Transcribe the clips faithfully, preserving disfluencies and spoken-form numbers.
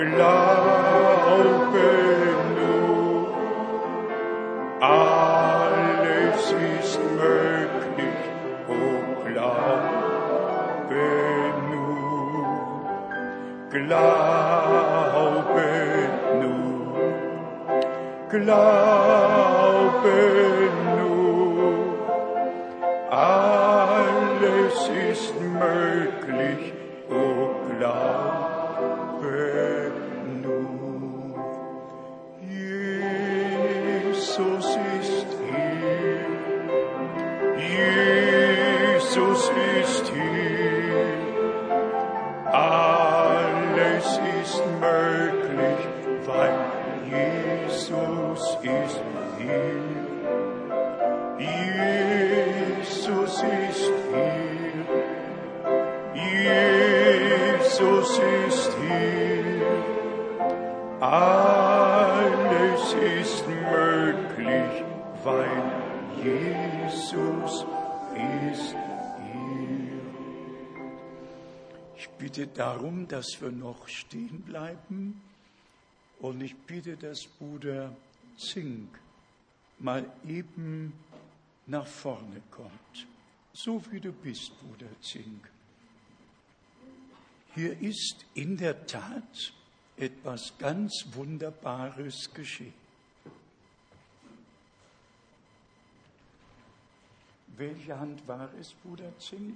glaube nur, alles ist möglich, oh glaube nur, glaube nur, glaube nur, alles ist möglich, oh glaube nur. Jesus ist hier, Jesus ist hier, alles ist möglich, weil Jesus ist hier. Jesus ist hier, Jesus ist hier, alles ist möglich, weil Jesus ist hier. Ich bitte darum, dass wir noch stehen bleiben und ich bitte, dass Bruder Zink mal eben nach vorne kommt, so wie du bist, Bruder Zink. Hier ist in der Tat etwas ganz Wunderbares geschehen. Welche Hand war es, Bruder Zink?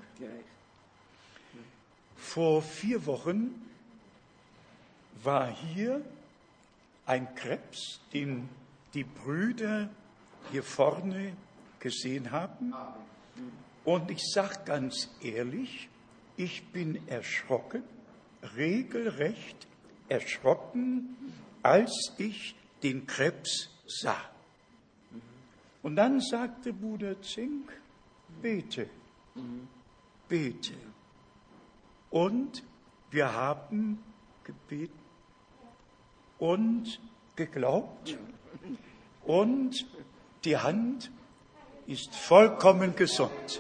Vor vier Wochen war hier ein Krebs, den die Brüder hier vorne gesehen haben. Und ich sage ganz ehrlich, ich bin erschrocken, regelrecht erschrocken, als ich den Krebs sah. Und dann sagte Bruder Zink, bete, bete. Und wir haben gebeten und geglaubt und die Hand ist vollkommen gesund.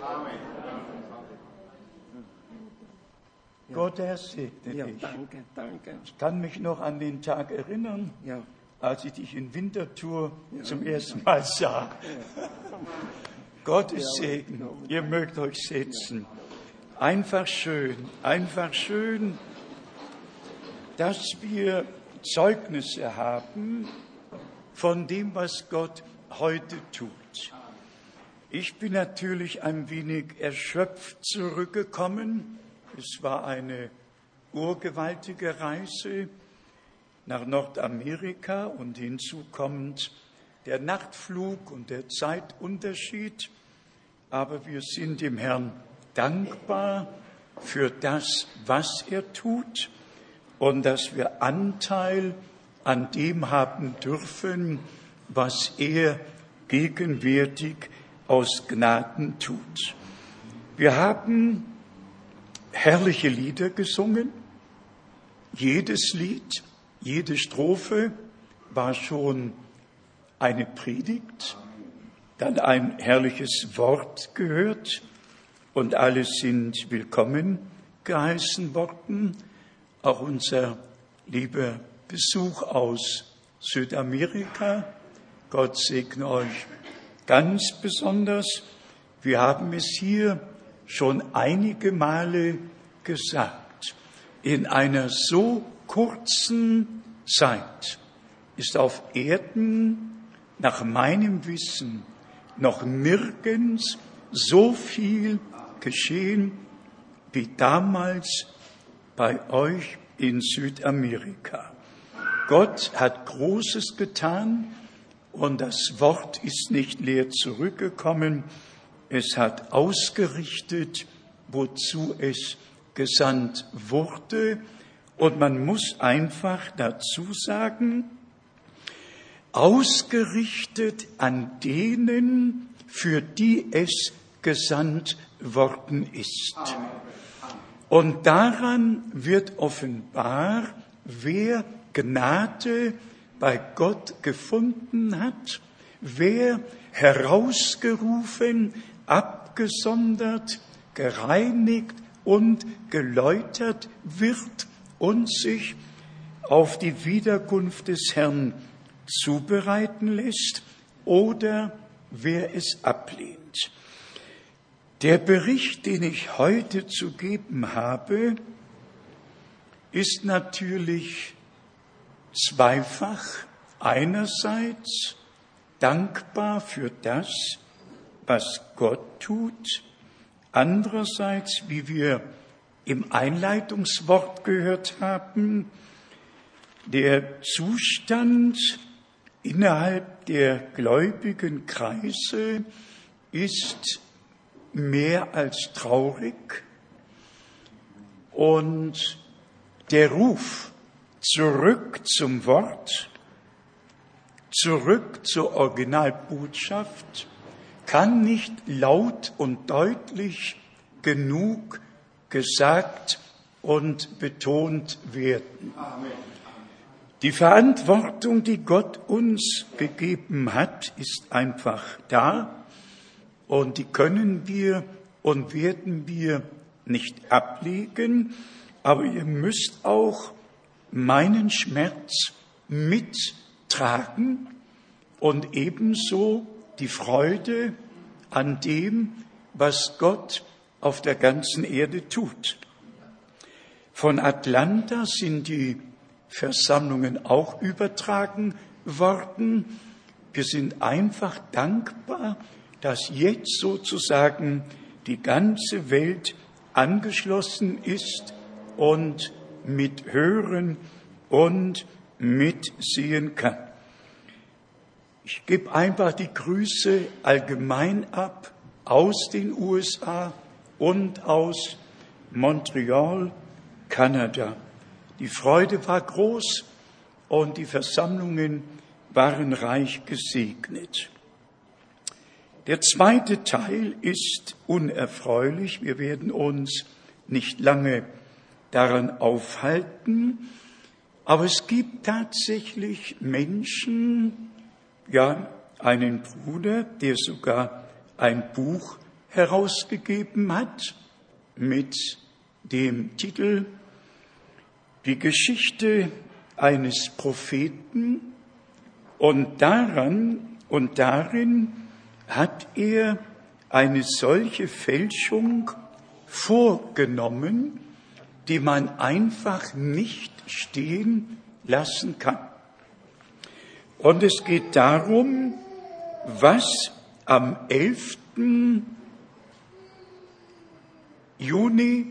Ja. Gott, er segne ja, dich. Danke, danke. Ich kann mich noch an den Tag erinnern, ja. als ich dich in Winterthur ja. zum ersten Mal sah. Ja. Gottes ja, Segen. Ja. Ihr mögt euch setzen. Einfach schön, einfach schön, dass wir Zeugnisse haben von dem, was Gott heute tut. Ich bin natürlich ein wenig erschöpft zurückgekommen. Es war eine urgewaltige Reise nach Nordamerika und hinzu kommt der Nachtflug und der Zeitunterschied. Aber wir sind dem Herrn dankbar für das, was er tut und dass wir Anteil an dem haben dürfen, was er gegenwärtig aus Gnaden tut. Wir haben herrliche Lieder gesungen. Jedes Lied, jede Strophe war schon eine Predigt, dann ein herrliches Wort gehört und alle sind willkommen geheißen worden. Auch unser lieber Besuch aus Südamerika. Gott segne euch ganz besonders. Wir haben es hier schon einige Male gesagt. In einer so kurzen Zeit ist auf Erden nach meinem Wissen noch nirgends so viel geschehen wie damals bei euch in Südamerika. Gott hat Großes getan und das Wort ist nicht leer zurückgekommen. Es hat ausgerichtet, wozu es gesandt wurde. Und man muss einfach dazu sagen, ausgerichtet an denen, für die es gesandt worden ist. Und daran wird offenbar, wer Gnade bei Gott gefunden hat, wer herausgerufen, abgesondert, gereinigt und geläutert wird und sich auf die Wiederkunft des Herrn zubereiten lässt oder wer es ablehnt. Der Bericht, den ich heute zu geben habe, ist natürlich zweifach. Einerseits dankbar für das, was Gott tut, andererseits, wie wir im Einleitungswort gehört haben, der Zustand innerhalb der gläubigen Kreise ist mehr als traurig und der Ruf zurück zum Wort, zurück zur Originalbotschaft kann nicht laut und deutlich genug gesagt und betont werden. Amen. Die Verantwortung, die Gott uns gegeben hat, ist einfach da und die können wir und werden wir nicht ablegen, aber ihr müsst auch meinen Schmerz mittragen und ebenso die Freude an dem, was Gott auf der ganzen Erde tut. Von Atlanta sind die Versammlungen auch übertragen worden. Wir sind einfach dankbar, dass jetzt sozusagen die ganze Welt angeschlossen ist und mit hören und mitsehen kann. Ich gebe einfach die Grüße allgemein ab aus den U S A und aus Montreal, Kanada. Die Freude war groß und die Versammlungen waren reich gesegnet. Der zweite Teil ist unerfreulich. Wir werden uns nicht lange daran aufhalten. Aber es gibt tatsächlich Menschen, ja, einen Bruder, der sogar ein Buch herausgegeben hat mit dem Titel Die Geschichte eines Propheten, und daran und darin hat er eine solche Fälschung vorgenommen, die man einfach nicht stehen lassen kann. Und es geht darum, was am elften Juni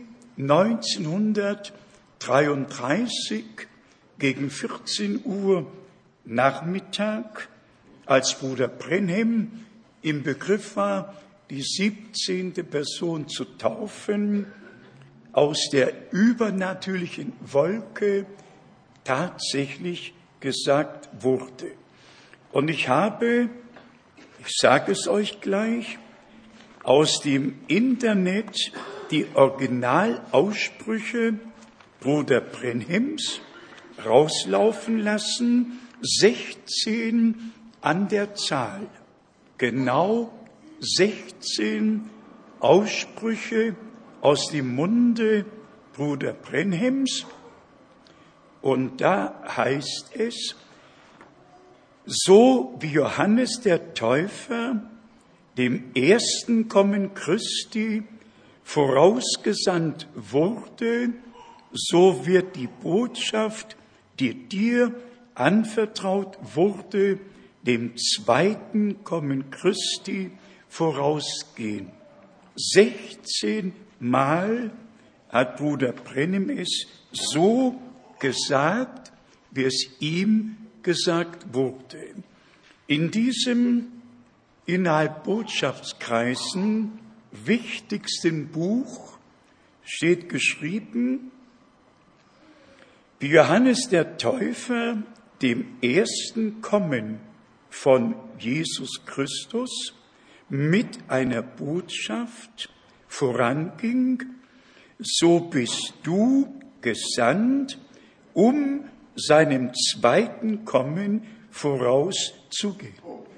neunzehnhundertdreiunddreißig gegen vierzehn Uhr Nachmittag, als Bruder Brenhem im Begriff war, die siebzehnte Person zu taufen, aus der übernatürlichen Wolke tatsächlich gesagt wurde. Und ich habe, ich sage es euch gleich, aus dem Internet die Originalaussprüche Bruder Brenhems rauslaufen lassen, sechzehn an der Zahl, genau sechzehn Aussprüche aus dem Munde Bruder Brenhems. Und da heißt es, so wie Johannes der Täufer dem ersten Kommen Christi vorausgesandt wurde, so wird die Botschaft, die dir anvertraut wurde, dem zweiten Kommen Christi vorausgehen. sechzehn Mal hat Bruder Brenhem es so gesagt, wie es ihm gesagt wurde. In diesem innerhalb Botschaftskreisen wichtigsten Buch steht geschrieben, wie Johannes der Täufer dem ersten Kommen von Jesus Christus mit einer Botschaft voranging, so bist du gesandt, um seinem zweiten Kommen vorauszugehen.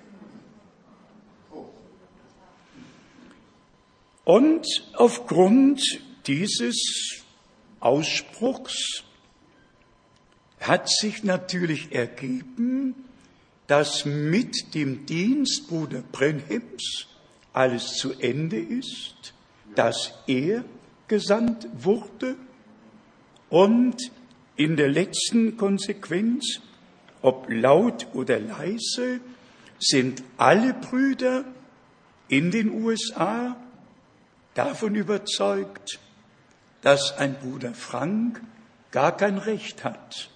Und aufgrund dieses Ausspruchs hat sich natürlich ergeben, dass mit dem Dienst Bruder Brenhims alles zu Ende ist, dass er gesandt wurde und in der letzten Konsequenz, ob laut oder leise, sind alle Brüder in den U S A davon überzeugt, dass ein Bruder Frank gar kein Recht hat,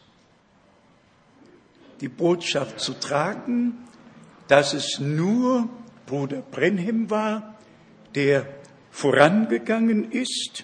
die Botschaft zu tragen, dass es nur Bruder Brenhim war, der vorangegangen ist,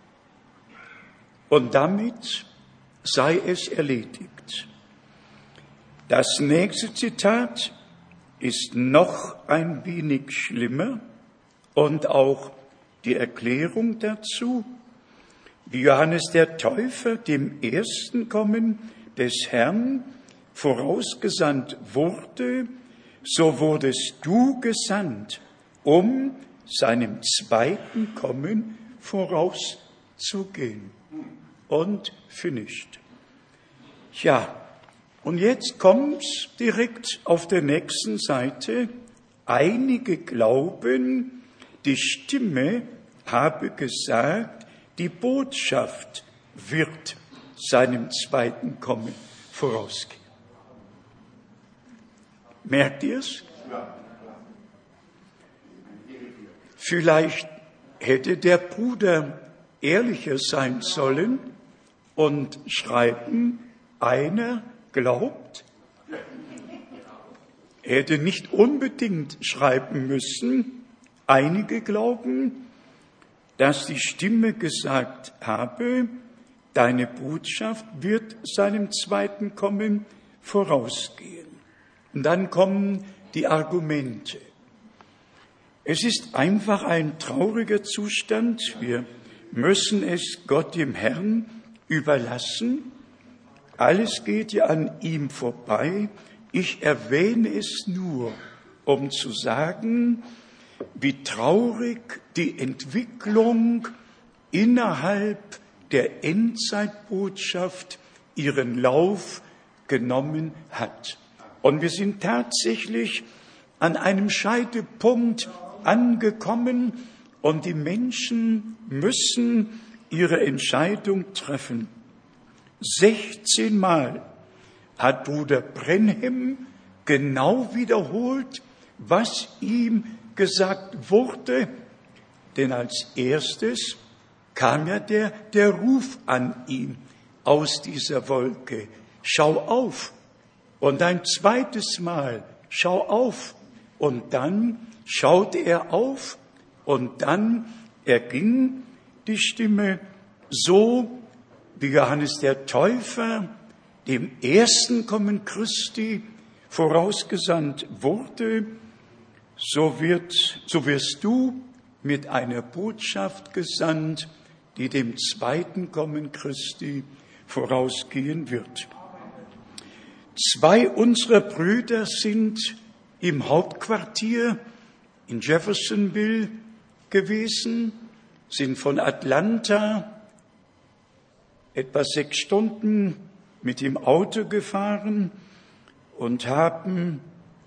und damit sei es erledigt. Das nächste Zitat ist noch ein wenig schlimmer und auch die Erklärung dazu. Wie Johannes der Täufer dem ersten Kommen des Herrn vorausgesandt wurde, so wurdest du gesandt, um seinem zweiten Kommen vorauszugehen. Und finished. Ja, und jetzt kommt direkt auf der nächsten Seite: Einige glauben, die Stimme habe gesagt, die Botschaft wird seinem zweiten Kommen vorausgehen. Merkt ihr es? Vielleicht hätte der Bruder ehrlicher sein sollen und schreiben, einer glaubt. Er hätte nicht unbedingt schreiben müssen, einige glauben, dass die Stimme gesagt habe, deine Botschaft wird seinem zweiten Kommen vorausgehen. Und dann kommen die Argumente. Es ist einfach ein trauriger Zustand. Wir müssen es Gott, dem Herrn, überlassen. Alles geht ja an ihm vorbei. Ich erwähne es nur, um zu sagen, wie traurig die Entwicklung innerhalb der Endzeitbotschaft ihren Lauf genommen hat. Und wir sind tatsächlich an einem Scheidepunkt angekommen und die Menschen müssen ihre Entscheidung treffen. sechzehnmal hat Bruder Brenhim genau wiederholt, was ihm gesagt wurde. Denn als erstes kam ja der, der Ruf an ihn aus dieser Wolke. Schau auf. Und ein zweites Mal, schau auf. Und dann schaute er auf und dann erging die Stimme so, wie Johannes der Täufer dem ersten Kommen Christi vorausgesandt wurde, so wird, so wirst du mit einer Botschaft gesandt, die dem zweiten Kommen Christi vorausgehen wird. Zwei unserer Brüder sind im Hauptquartier in Jeffersonville gewesen, sind von Atlanta etwa sechs Stunden mit dem Auto gefahren und haben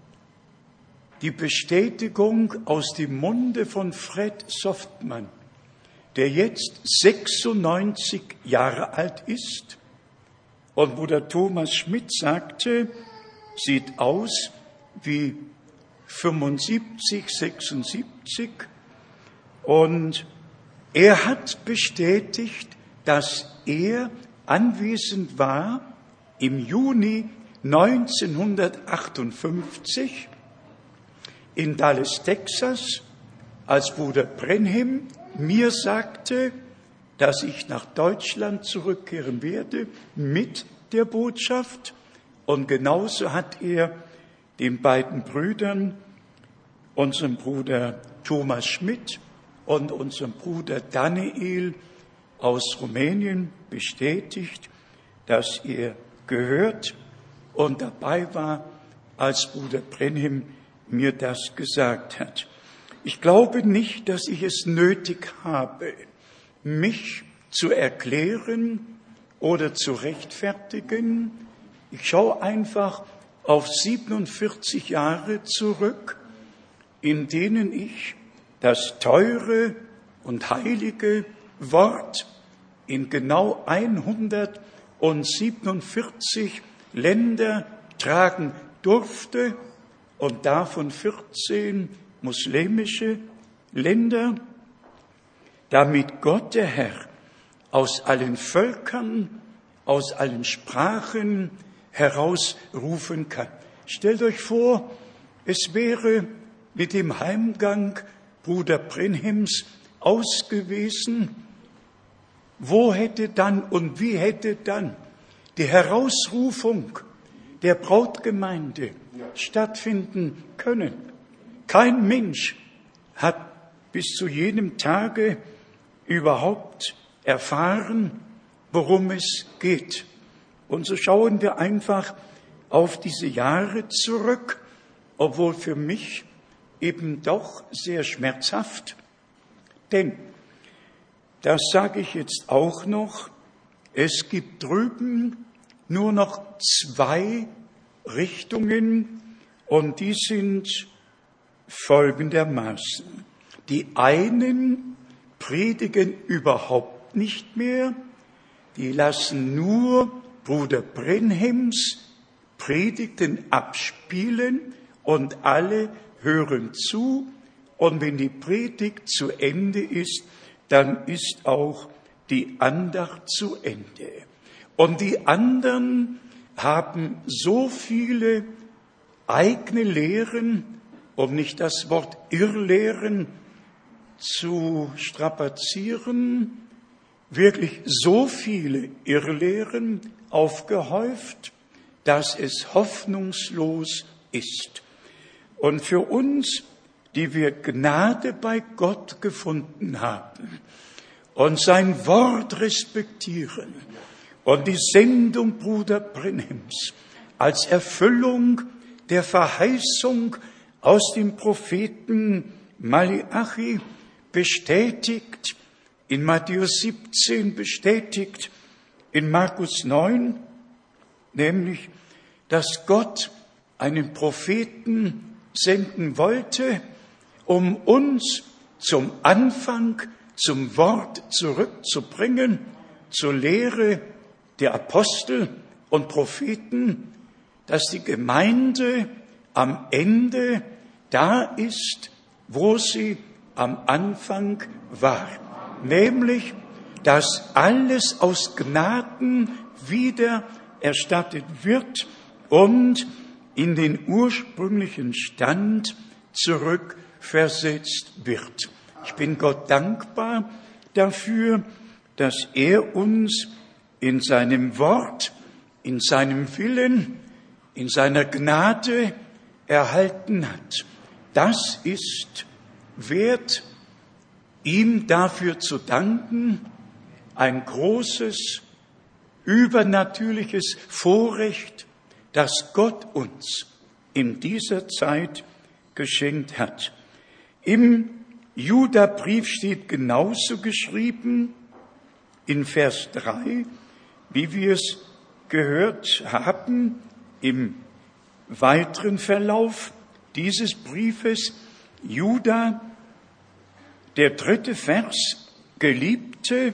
die Bestätigung aus dem Munde von Fred Softman, der jetzt sechsundneunzig Jahre alt ist. Und Bruder Thomas Schmidt sagte, sieht aus wie fünfundsiebzig, sechsundsiebzig. Und er hat bestätigt, dass er anwesend war im Juni neunzehnhundertachtundfünfzig in Dallas, Texas, als Bruder Brenhim mir sagte, dass ich nach Deutschland zurückkehren werde mit der Botschaft. Und genauso hat er den beiden Brüdern, unserem Bruder Thomas Schmidt und unserem Bruder Daniel aus Rumänien, bestätigt, dass er gehört und dabei war, als Bruder Brenhim mir das gesagt hat. Ich glaube nicht, dass ich es nötig habe, mich zu erklären oder zu rechtfertigen. Ich schaue einfach auf siebenundvierzig Jahre zurück, in denen ich das teure und heilige Wort in genau hundertsiebenundvierzig Länder tragen durfte und davon vierzehn muslimische Länder, damit Gott der Herr aus allen Völkern, aus allen Sprachen herausrufen kann. Stellt euch vor, es wäre mit dem Heimgang Bruder Brenhims aus gewesen. Wo hätte dann und wie hätte dann die Herausrufung der Brautgemeinde stattfinden können? Kein Mensch hat bis zu jenem Tage überhaupt erfahren, worum es geht. Und so schauen wir einfach auf diese Jahre zurück, obwohl für mich eben doch sehr schmerzhaft. Denn, das sage ich jetzt auch noch, es gibt drüben nur noch zwei Richtungen und die sind folgendermaßen. Die einen predigen überhaupt nicht mehr, die lassen nur Bruder Brenhims Predigten abspielen und alle hören zu. Und wenn die Predigt zu Ende ist, dann ist auch die Andacht zu Ende. Und die anderen haben so viele eigene Lehren, um nicht das Wort Irrlehren zu strapazieren, wirklich so viele Irrlehren aufgehäuft, dass es hoffnungslos ist. Und für uns, die wir Gnade bei Gott gefunden haben und sein Wort respektieren und die Sendung Bruder Brenhims als Erfüllung der Verheißung aus dem Propheten Maleachi bestätigt, in Matthäus siebzehn bestätigt, in Markus neun, nämlich, dass Gott einen Propheten senden wollte, um uns zum Anfang, zum Wort zurückzubringen, zur Lehre der Apostel und Propheten, dass die Gemeinde am Ende da ist, wo sie am Anfang war. Nämlich, dass alles aus Gnaden wieder erstattet wird und in den ursprünglichen Stand zurückversetzt wird. Ich bin Gott dankbar dafür, dass er uns in seinem Wort, in seinem Willen, in seiner Gnade erhalten hat. Das ist wert, ihm dafür zu danken, ein großes, übernatürliches Vorrecht, das Gott uns in dieser Zeit geschenkt hat. Im Judabrief steht genauso geschrieben, in Vers drei, wie wir es gehört haben, im weiteren Verlauf dieses Briefes, Juda, der dritte Vers, Geliebte,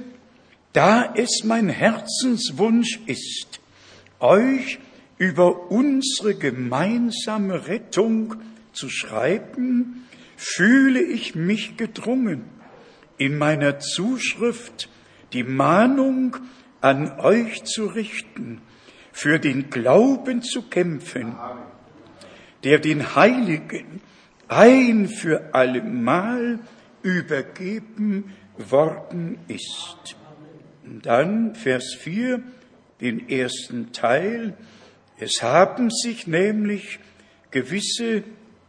da es mein Herzenswunsch ist, euch über unsere gemeinsame Rettung zu schreiben, fühle ich mich gedrungen, in meiner Zuschrift die Mahnung an euch zu richten, für den Glauben zu kämpfen, der den Heiligen ein für allemal übergeben worden ist. Und dann Vers vier, den ersten Teil. Es haben sich nämlich gewisse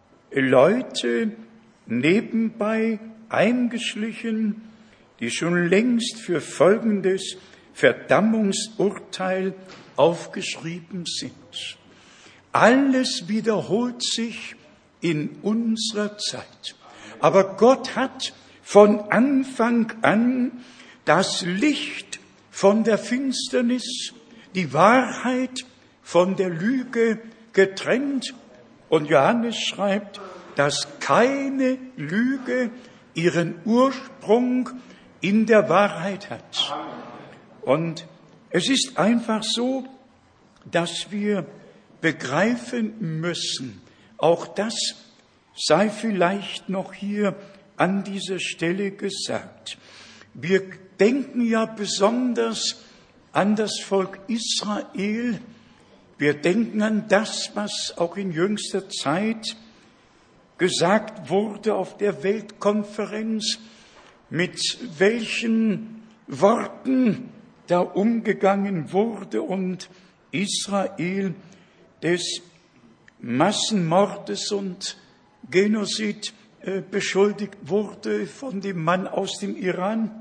Leute nebenbei eingeschlichen, die schon längst für folgendes Verdammungsurteil aufgeschrieben sind. Alles wiederholt sich in unserer Zeit. Aber Gott hat von Anfang an das Licht von der Finsternis, die Wahrheit von der Lüge getrennt. Und Johannes schreibt, dass keine Lüge ihren Ursprung in der Wahrheit hat. Und es ist einfach so, dass wir begreifen müssen, auch das sei vielleicht noch hier an dieser Stelle gesagt. Wir denken ja besonders an das Volk Israel. Wir denken an das, was auch in jüngster Zeit gesagt wurde auf der Weltkonferenz, mit welchen Worten da umgegangen wurde und Israel des Massenmordes und Genozid äh, beschuldigt wurde von dem Mann aus dem Iran.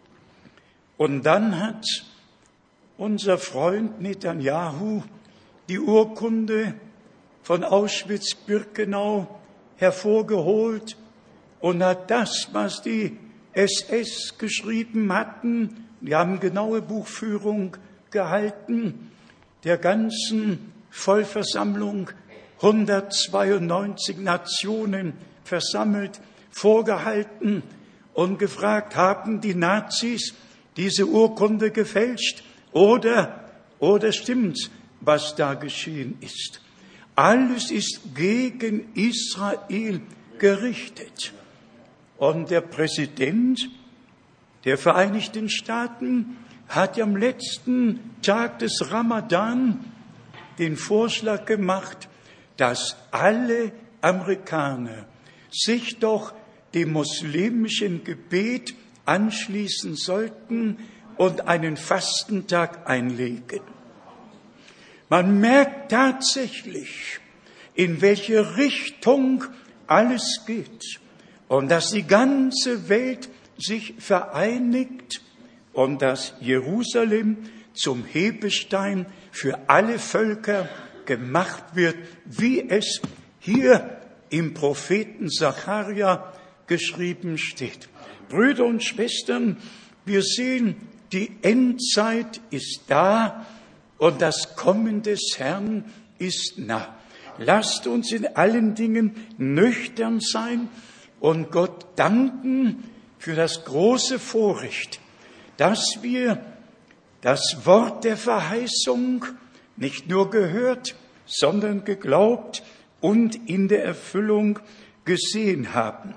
Und dann hat unser Freund Netanyahu die Urkunde von Auschwitz-Birkenau hervorgeholt und hat das, was die S S geschrieben hatten, die haben genaue Buchführung gehalten, der ganzen Vollversammlung, hundertzweiundneunzig Nationen versammelt, vorgehalten und gefragt, haben die Nazis diese Urkunde gefälscht oder, oder stimmt's, was da geschehen ist? Alles ist gegen Israel gerichtet. Und der Präsident der Vereinigten Staaten hat ja am letzten Tag des Ramadan den Vorschlag gemacht, dass alle Amerikaner sich doch dem muslimischen Gebet anschließen sollten und einen Fastentag einlegen. Man merkt tatsächlich, in welche Richtung alles geht und dass die ganze Welt sich vereinigt und dass Jerusalem zum Hebestein für alle Völker gemacht wird, wie es hier im Propheten Sacharja geschrieben steht. Brüder und Schwestern, wir sehen, die Endzeit ist da und das Kommen des Herrn ist nah. Lasst uns in allen Dingen nüchtern sein und Gott danken für das große Vorrecht, dass wir das Wort der Verheißung nicht nur gehört, sondern geglaubt und in der Erfüllung gesehen haben.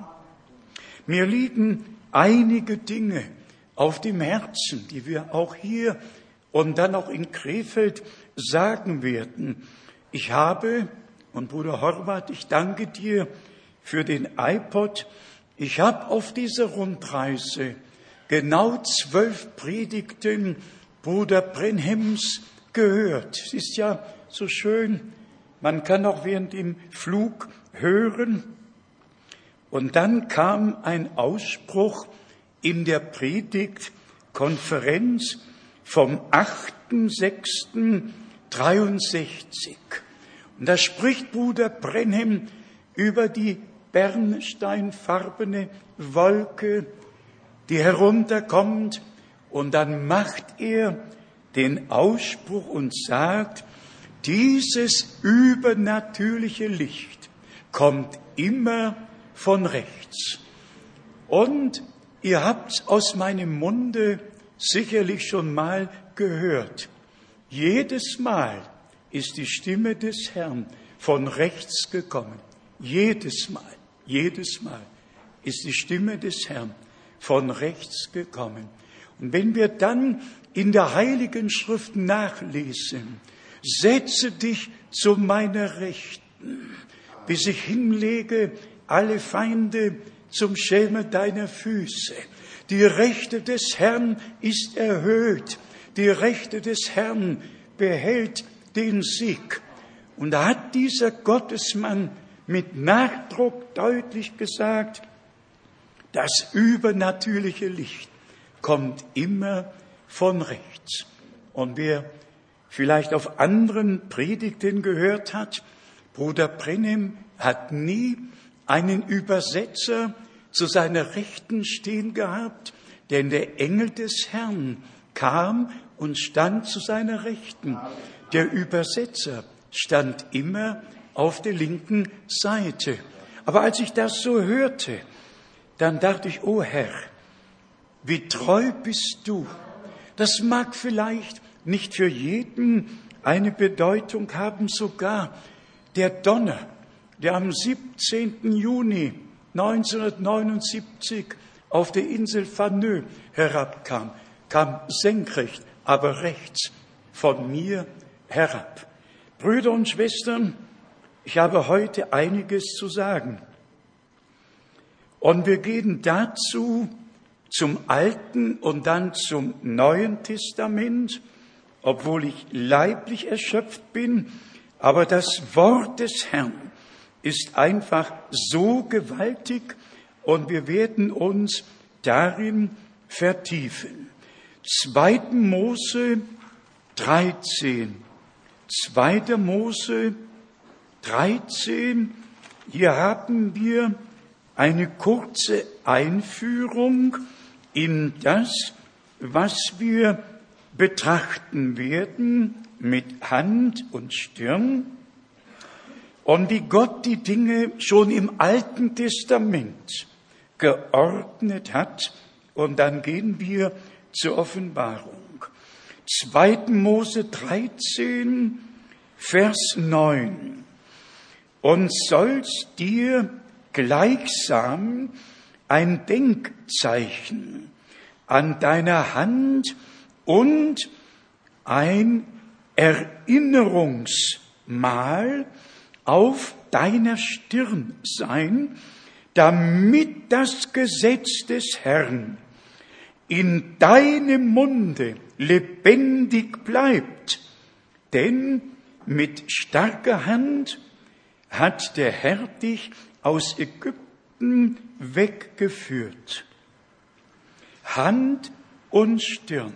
Mir liegen einige Dinge auf dem Herzen, die wir auch hier und dann auch in Krefeld sagen werden. Ich habe, und Bruder Horvath, ich danke dir für den iPod, ich habe auf dieser Rundreise genau zwölf Predigten Bruder Brenhems gehört. Es ist ja so schön, man kann auch während dem Flug hören. Und dann kam ein Ausspruch in der Predigtkonferenz vom achter sechster dreiundsechzig. Und da spricht Bruder Brenhem über die bernsteinfarbene Wolke, die herunterkommt, und dann macht er den Ausspruch und sagt, dieses übernatürliche Licht kommt immer von rechts. Und ihr habt aus meinem Munde sicherlich schon mal gehört. Jedes Mal ist die Stimme des Herrn von rechts gekommen. Jedes Mal, jedes Mal ist die Stimme des Herrn von rechts gekommen. Und wenn wir dann in der Heiligen Schrift nachlesen, setze dich zu meiner Rechten, bis ich hinlege alle Feinde zum Schelme deiner Füße. Die Rechte des Herrn ist erhöht. Die Rechte des Herrn behält den Sieg. Und da hat dieser Gottesmann mit Nachdruck deutlich gesagt, das übernatürliche Licht kommt immer von rechts. Und wer vielleicht auf anderen Predigten gehört hat, Bruder Brenhem hat nie einen Übersetzer zu seiner Rechten stehen gehabt, denn der Engel des Herrn kam und stand zu seiner Rechten. Der Übersetzer stand immer auf der linken Seite. Aber als ich das so hörte, dann dachte ich, oh Herr, wie treu bist du. Das mag vielleicht nicht für jeden eine Bedeutung haben, sogar der Donner, der am siebzehnten Juni neunzehnhundertneunundsiebzig auf der Insel Fanø herabkam, kam senkrecht, aber rechts von mir herab. Brüder und Schwestern, ich habe heute einiges zu sagen. Und wir gehen dazu zum Alten und dann zum Neuen Testament, obwohl ich leiblich erschöpft bin, aber das Wort des Herrn ist einfach so gewaltig und wir werden uns darin vertiefen. zweiter Mose dreizehn. zweiter Mose dreizehn. Hier haben wir eine kurze Einführung in das, was wir betrachten werden mit Hand und Stirn und wie Gott die Dinge schon im Alten Testament geordnet hat. Und dann gehen wir zur Offenbarung. zweiter Mose dreizehn, Vers neun. Und sollst dir gleichsam ein Denkzeichen an deiner Hand und ein Erinnerungsmal auf deiner Stirn sein, damit das Gesetz des Herrn in deinem Munde lebendig bleibt. Denn mit starker Hand hat der Herr dich aus Ägypten weggeführt. Hand und Stirn,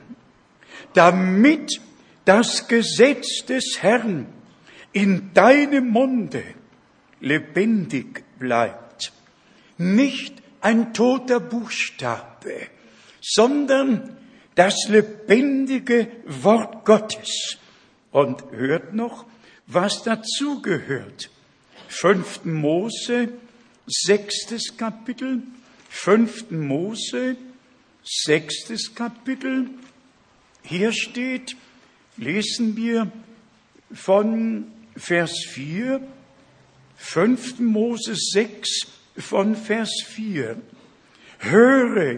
damit das Gesetz des Herrn in deinem Munde lebendig bleibt. Nicht ein toter Buchstabe, sondern das lebendige Wort Gottes. Und hört noch, was dazugehört. fünfter Mose, sechstes Kapitel, fünfter Mose, sechstes Kapitel. Hier steht, lesen wir von Vers vier, fünfter Mose sechs von Vers vier. Höre,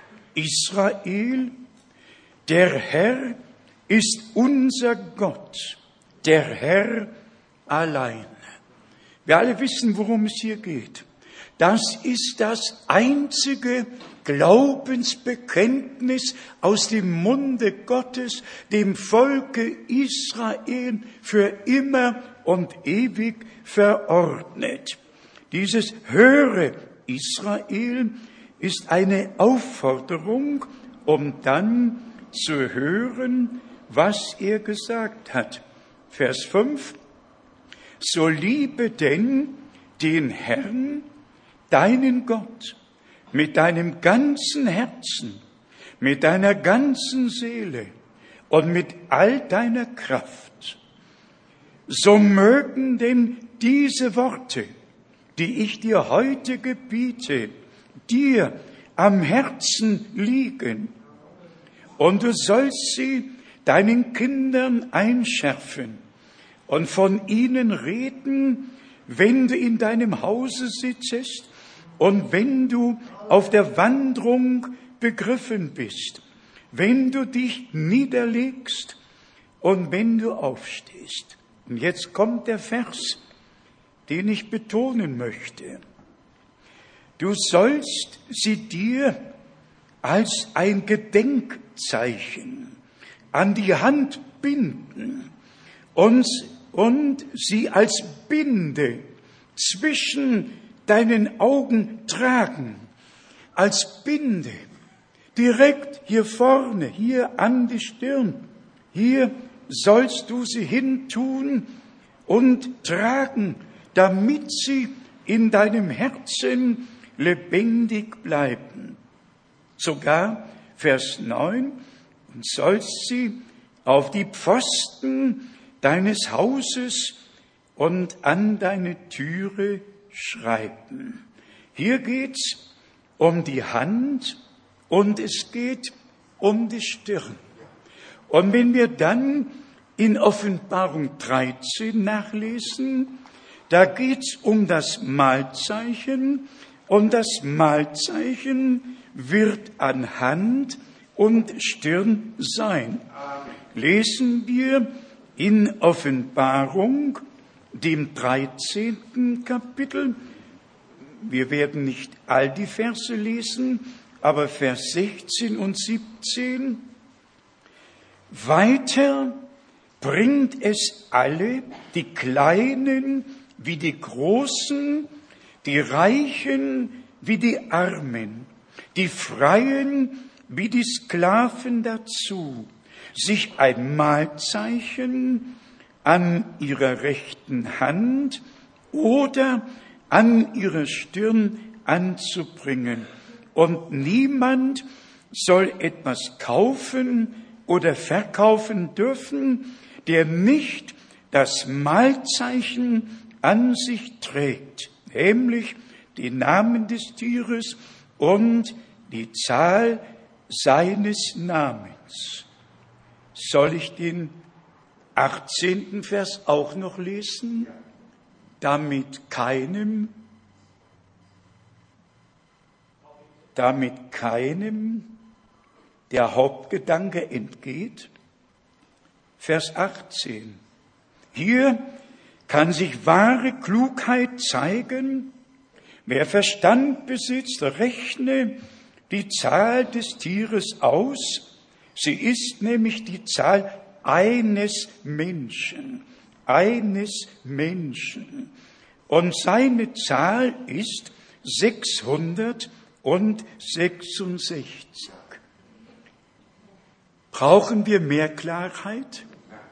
Israel, der Herr ist unser Gott, der Herr allein. Wir alle wissen, worum es hier geht. Das ist das einzige Glaubensbekenntnis aus dem Munde Gottes, dem Volke Israel für immer und ewig verordnet. Dieses Höre Israel ist eine Aufforderung, um dann zu hören, was er gesagt hat. Vers fünf. So liebe denn den Herrn, deinen Gott, mit deinem ganzen Herzen, mit deiner ganzen Seele und mit all deiner Kraft. So mögen denn diese Worte, die ich dir heute gebiete, dir am Herzen liegen. Und du sollst sie deinen Kindern einschärfen und von ihnen reden, wenn du in deinem Hause sitzest und wenn du auf der Wanderung begriffen bist, wenn du dich niederlegst und wenn du aufstehst. Und jetzt kommt der Vers, den ich betonen möchte. Du sollst sie dir als ein Gedenkzeichen an die Hand binden und, und sie als Binde zwischen deinen Augen tragen, als Binde, direkt hier vorne, hier an die Stirn. Hier sollst du sie hintun und tragen, damit sie in deinem Herzen lebendig bleiben. Sogar Vers neun, und sollst sie auf die Pfosten deines Hauses und an deine Türe schreiben. Hier geht's um die Hand und es geht um die Stirn. Und wenn wir dann in Offenbarung dreizehn nachlesen, da geht's um das Mahlzeichen und das Mahlzeichen wird an Hand und Stirn sein. Lesen wir in Offenbarung, dem dreizehnten Kapitel. Wir werden nicht all die Verse lesen, aber Vers sechzehn und siebzehn. Weiter bringt es alle, die Kleinen wie die Großen, die Reichen wie die Armen, die Freien wie die Sklaven dazu, sich ein Mahlzeichen an ihrer rechten Hand oder an ihrer Stirn anzubringen. Und niemand soll etwas kaufen oder verkaufen dürfen, der nicht das Mahlzeichen an sich trägt, nämlich den Namen des Tieres und die Zahl seines Namens. Soll ich den achtzehnten Vers auch noch lesen? Damit keinem, damit keinem der Hauptgedanke entgeht. Vers achtzehn. Hier kann sich wahre Klugheit zeigen. Wer Verstand besitzt, rechne die Zahl des Tieres aus. Sie ist nämlich die Zahl eines Menschen. Eines Menschen. Und seine Zahl ist sechshundertsechsundsechzig. Brauchen wir mehr Klarheit?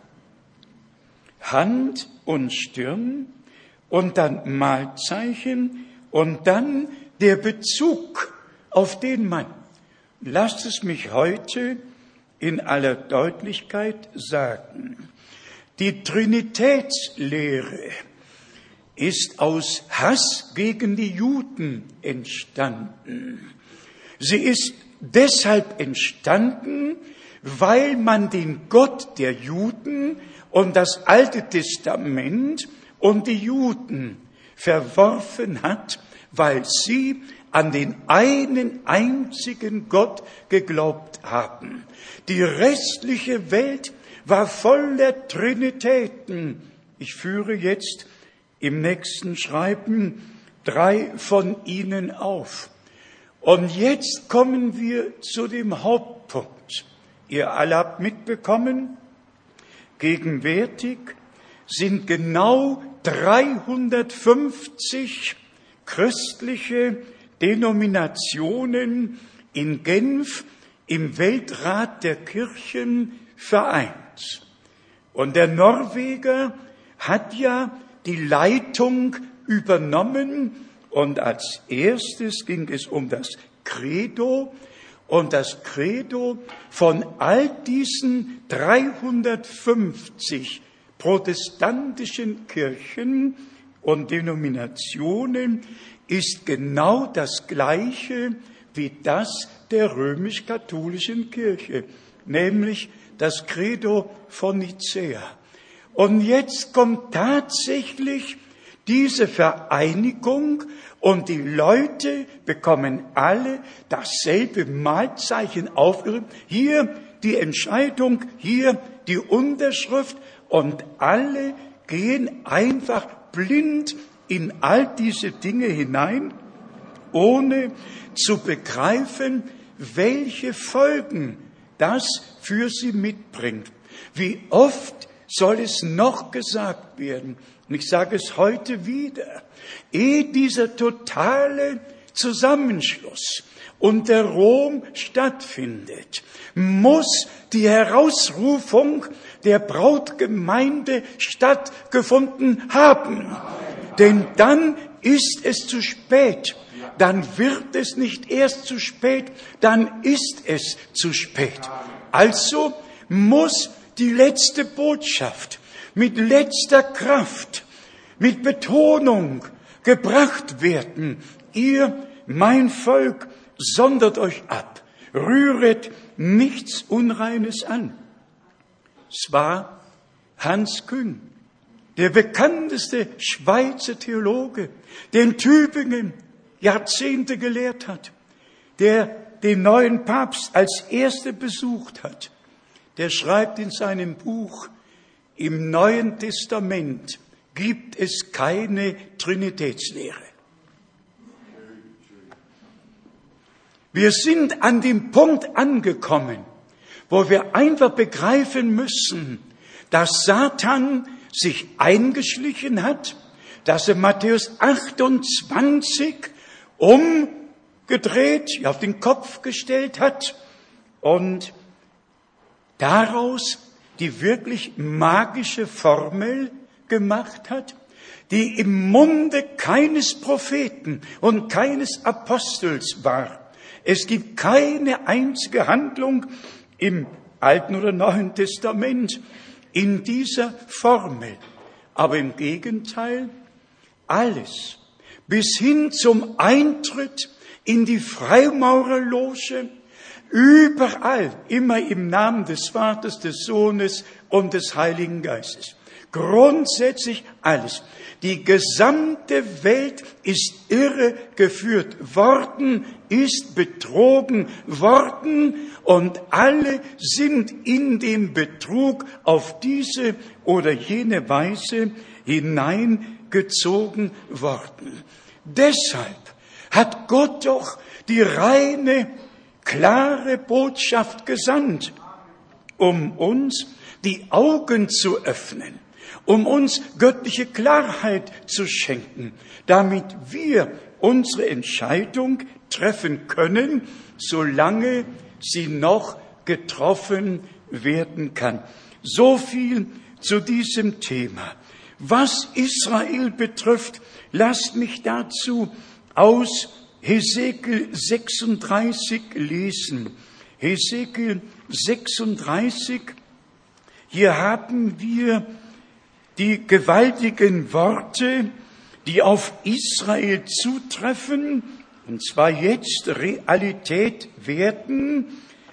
Hand und Stirn und dann Mahlzeichen und dann der Bezug auf den Mann. Lasst es mich heute in aller Deutlichkeit sagen. Die Trinitätslehre ist aus Hass gegen die Juden entstanden. Sie ist deshalb entstanden, weil man den Gott der Juden und das Alte Testament und die Juden verworfen hat, weil sie an den einen einzigen Gott geglaubt haben. Die restliche Welt war voller Trinitäten. Ich führe jetzt im nächsten Schreiben drei von ihnen auf. Und jetzt kommen wir zu dem Hauptpunkt. Ihr alle habt mitbekommen, gegenwärtig sind genau dreihundertfünfzig christliche Denominationen in Genf im Weltrat der Kirchen vereint. Und der Norweger hat ja die Leitung übernommen und als erstes ging es um das Credo und das Credo von all diesen dreihundertfünfzig protestantischen Kirchen und Denominationen ist genau das Gleiche wie das der römisch-katholischen Kirche, nämlich das Credo von Nicäa. Und jetzt kommt tatsächlich diese Vereinigung und die Leute bekommen alle dasselbe Mahlzeichen aufgerufen. Hier die Entscheidung, hier die Unterschrift und alle gehen einfach blind in all diese Dinge hinein, ohne zu begreifen, welche Folgen das für sie mitbringt. Wie oft soll es noch gesagt werden? Und ich sage es heute wieder. Ehe dieser totale Zusammenschluss unter Rom stattfindet, muss die Herausrufung der Brautgemeinde stattgefunden haben. Denn dann ist es zu spät. Dann wird es nicht erst zu spät, dann ist es zu spät. Also muss die letzte Botschaft mit letzter Kraft, mit Betonung gebracht werden. Ihr, mein Volk, sondert euch ab, rühret nichts Unreines an. Es war Hans Küng, der bekannteste Schweizer Theologe, der in Tübingen Jahrzehnte gelehrt hat, der den neuen Papst als Erster besucht hat. Der schreibt in seinem Buch, im Neuen Testament gibt es keine Trinitätslehre. Wir sind an dem Punkt angekommen, wo wir einfach begreifen müssen, dass Satan sich eingeschlichen hat, dass er Matthäus achtundzwanzig umgedreht, auf den Kopf gestellt hat und daraus die wirklich magische Formel gemacht hat, die im Munde keines Propheten und keines Apostels war. Es gibt keine einzige Handlung im Alten oder Neuen Testament in dieser Formel. Aber im Gegenteil, alles, bis hin zum Eintritt in die Freimaurerloge, überall, immer im Namen des Vaters, des Sohnes und des Heiligen Geistes. Grundsätzlich alles. Die gesamte Welt ist irre geführt worden, ist betrogen worden und alle sind in den Betrug auf diese oder jene Weise hineingezogen worden. Deshalb hat Gott doch die reine, klare Botschaft gesandt, um uns die Augen zu öffnen, um uns göttliche Klarheit zu schenken, damit wir unsere Entscheidung treffen können, solange sie noch getroffen werden kann. So viel zu diesem Thema. Was Israel betrifft, lasst mich dazu aus Hesekiel sechsunddreißig lesen. Hesekiel sechsunddreißig, hier haben wir die gewaltigen Worte, die auf Israel zutreffen, und zwar jetzt Realität werden,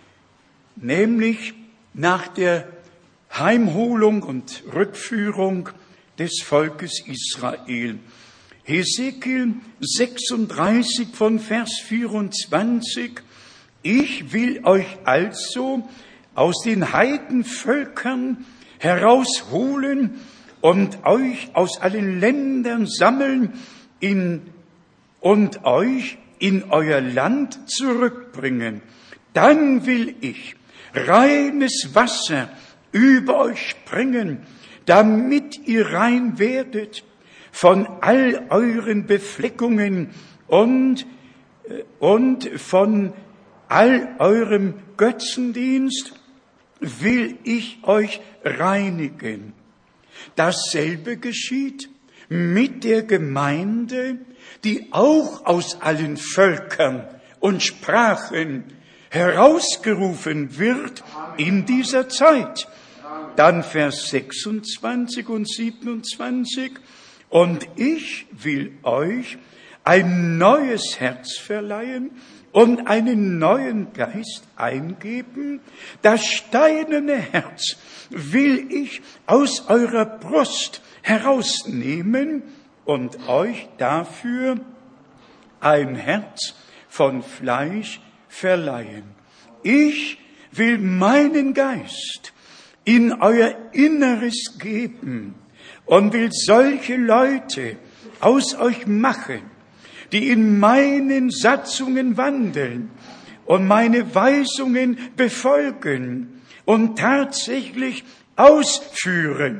nämlich nach der Heimholung und Rückführung des Volkes Israel. Hesekiel sechsunddreißig von Vers vierundzwanzig. Ich will euch also aus den Heidenvölkern herausholen und euch aus allen Ländern sammeln in, und euch in euer Land zurückbringen. Dann will ich reines Wasser über euch springen, damit ihr rein werdet von all euren Befleckungen und, und von all eurem Götzendienst will ich euch reinigen. Dasselbe geschieht mit der Gemeinde, die auch aus allen Völkern und Sprachen herausgerufen wird in dieser Zeit. Dann Vers sechsundzwanzig und siebenundzwanzig. Und ich will euch ein neues Herz verleihen und einen neuen Geist eingeben. Das steinerne Herz will ich aus eurer Brust herausnehmen und euch dafür ein Herz von Fleisch verleihen. Ich will meinen Geist in euer Inneres geben und will solche Leute aus euch machen, die in meinen Satzungen wandeln und meine Weisungen befolgen und tatsächlich ausführen.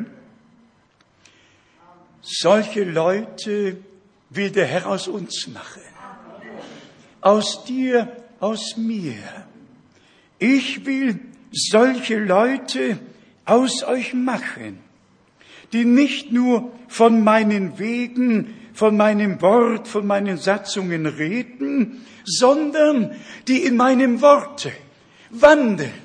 Solche Leute will der Herr aus uns machen. Aus dir, aus mir. Ich will solche Leute aus euch machen, die nicht nur von meinen Wegen, von meinem Wort, von meinen Satzungen reden, sondern die in meinem Worte wandeln,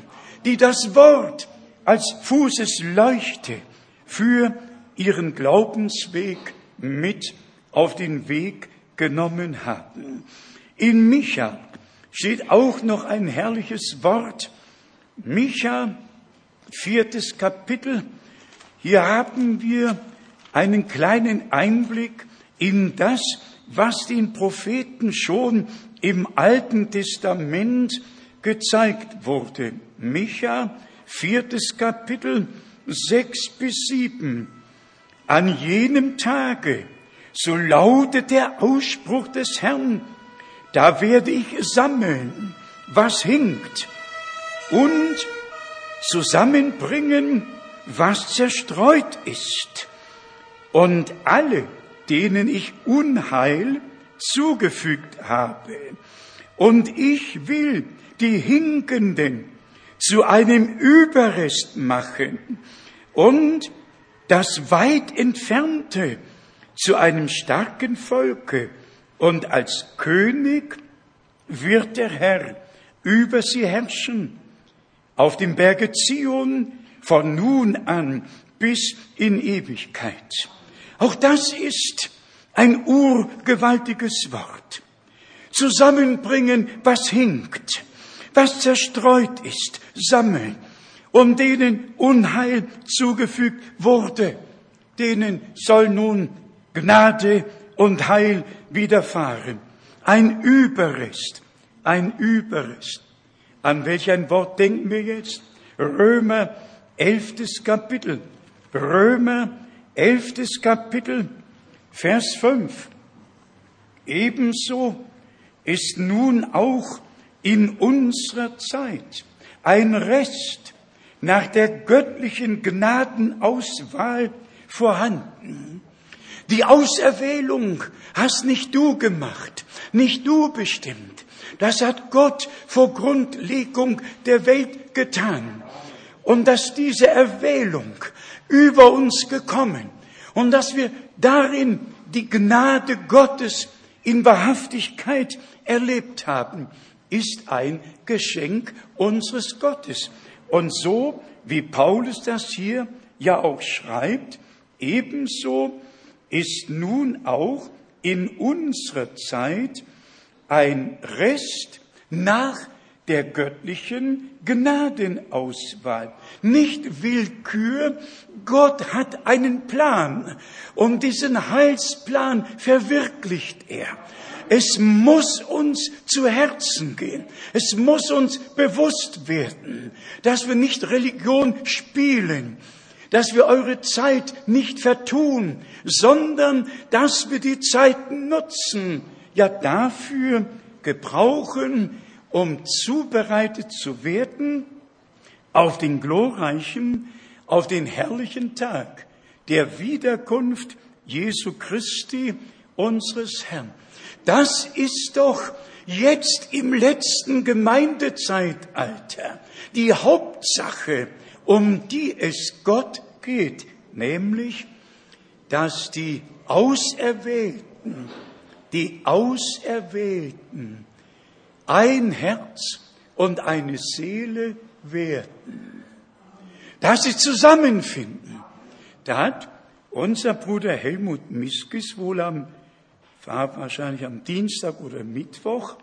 die das Wort als Fußesleuchte für ihren Glaubensweg mit auf den Weg genommen haben. In Micha steht auch noch ein herrliches Wort. Micha, viertes Kapitel. Hier haben wir einen kleinen Einblick in das, was den Propheten schon im Alten Testament gezeigt wurde. Micha, viertes Kapitel, sechs bis sieben. An jenem Tage, so lautet der Ausspruch des Herrn, da werde ich sammeln, was hinkt, und zusammenbringen, was zerstreut ist. Und alle, denen ich Unheil zugefügt habe. Und ich will die Hinkenden zu einem Überrest machen und das weit Entfernte zu einem starken Volke. Und als König wird der Herr über sie herrschen, auf dem Berge Zion von nun an bis in Ewigkeit. Auch das ist ein urgewaltiges Wort. Zusammenbringen, was hinkt, was zerstreut ist, sammeln, um denen Unheil zugefügt wurde, denen soll nun Gnade und Heil widerfahren. Ein Überrest, ein Überrest. An welch ein Wort denken wir jetzt? Römer, elftes Kapitel. Römer, elftes Kapitel, Vers fünf. Ebenso ist nun auch in unserer Zeit ein Rest nach der göttlichen Gnadenauswahl vorhanden. Die Auserwählung hast nicht du gemacht, nicht du bestimmt. Das hat Gott vor Grundlegung der Welt getan. Und dass diese Erwählung über uns gekommen und dass wir darin die Gnade Gottes in Wahrhaftigkeit erlebt haben, ist ein Geschenk unseres Gottes. Und so, wie Paulus das hier ja auch schreibt, ebenso ist nun auch in unserer Zeit ein Rest nach der göttlichen Gnadenauswahl. Nicht Willkür, Gott hat einen Plan und diesen Heilsplan verwirklicht er. Es muss uns zu Herzen gehen. Es muss uns bewusst werden, dass wir nicht Religion spielen, dass wir eure Zeit nicht vertun, sondern dass wir die Zeit nutzen, ja dafür gebrauchen, um zubereitet zu werden auf den glorreichen, auf den herrlichen Tag der Wiederkunft Jesu Christi, unseres Herrn. Das ist doch jetzt im letzten Gemeindezeitalter die Hauptsache, um die es Gott geht, nämlich, dass die Auserwählten, die Auserwählten ein Herz und eine Seele werden, dass sie zusammenfinden. Da hat unser Bruder Helmut Miskis wohl am, war wahrscheinlich am Dienstag oder Mittwoch,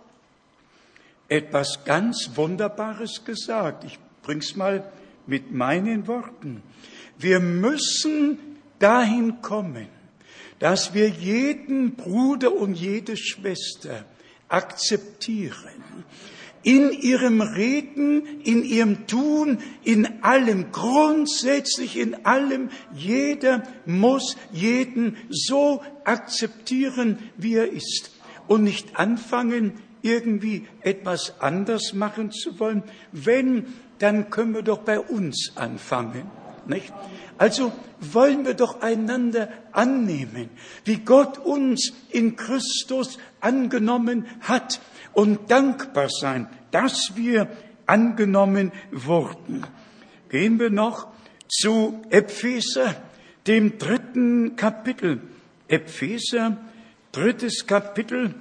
etwas ganz Wunderbares gesagt. Ich bring's mal mit meinen Worten. Wir müssen dahin kommen, dass wir jeden Bruder und jede Schwester akzeptieren. In ihrem Reden, in ihrem Tun, in allem, grundsätzlich in allem. Jeder muss jeden so akzeptieren, wie er ist. Und nicht anfangen, irgendwie etwas anders machen zu wollen. Wenn, dann können wir doch bei uns anfangen, nicht? Also wollen wir doch einander annehmen, wie Gott uns in Christus angenommen hat und dankbar sein, dass wir angenommen wurden. Gehen wir noch zu Epheser, dem dritten Kapitel. Epheser, drittes Kapitel.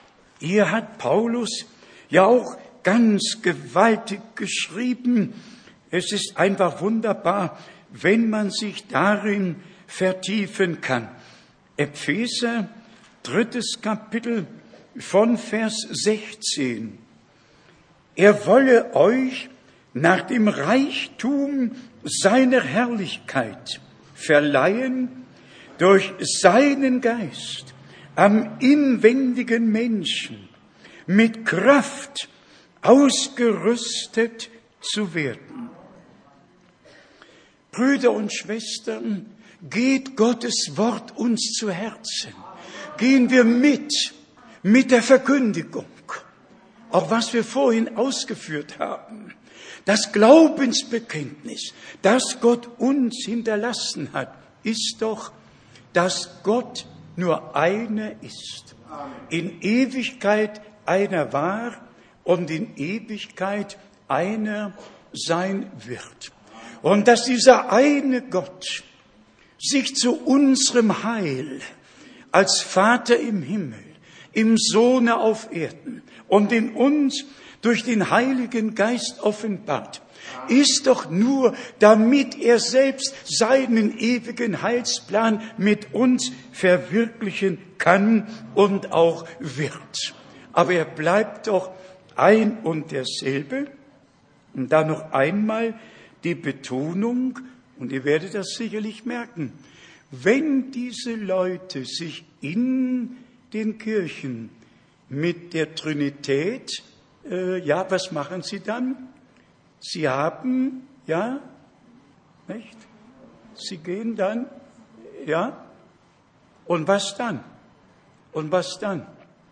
Hier hat Paulus ja auch ganz gewaltig geschrieben, Es ist einfach wunderbar, wenn man sich darin vertiefen kann. Epheser, drittes Kapitel von Vers sechzehn. Er wolle euch nach dem Reichtum seiner Herrlichkeit verleihen durch seinen Geist am inwendigen Menschen mit Kraft ausgerüstet zu werden. Brüder und Schwestern, geht Gottes Wort uns zu Herzen. Gehen wir mit, mit der Verkündigung. Auch was wir vorhin ausgeführt haben. Das Glaubensbekenntnis, das Gott uns hinterlassen hat, ist doch, dass Gott nur einer ist. In Ewigkeit einer war und in Ewigkeit einer sein wird. Und dass dieser eine Gott sich zu unserem Heil als Vater im Himmel, im Sohne auf Erden und in uns durch den Heiligen Geist offenbart, ist doch nur, damit er selbst seinen ewigen Heilsplan mit uns verwirklichen kann und auch wird. Aber er bleibt doch ein und derselbe. Und da noch einmal die Betonung, und ihr werdet das sicherlich merken, wenn diese Leute sich in den Kirchen mit der Trinität, äh, ja, was machen sie dann? Sie haben, ja, nicht? Sie gehen dann, ja, und was dann? Und was dann?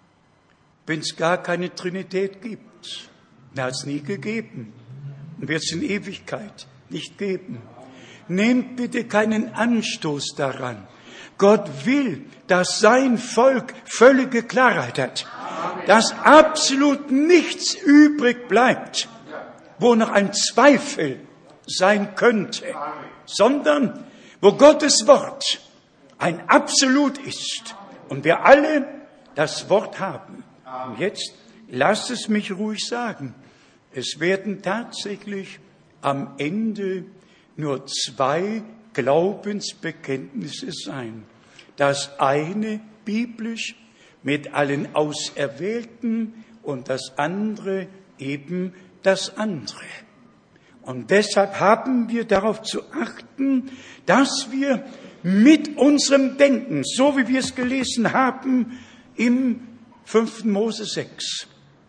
Wenn es gar keine Trinität gibt, dann hat es nie gegeben und wird es in Ewigkeit nicht geben. Nehmt bitte keinen Anstoß daran. Gott will, dass sein Volk völlige Klarheit hat, dass absolut nichts übrig bleibt, wo noch ein Zweifel sein könnte, sondern wo Gottes Wort ein Absolut ist und wir alle das Wort haben. Und jetzt lasst es mich ruhig sagen, es werden tatsächlich am Ende nur zwei Glaubensbekenntnisse sein. Das eine biblisch mit allen Auserwählten und das andere eben das andere. Und deshalb haben wir darauf zu achten, dass wir mit unserem Denken, so wie wir es gelesen haben im fünften Mose sechs,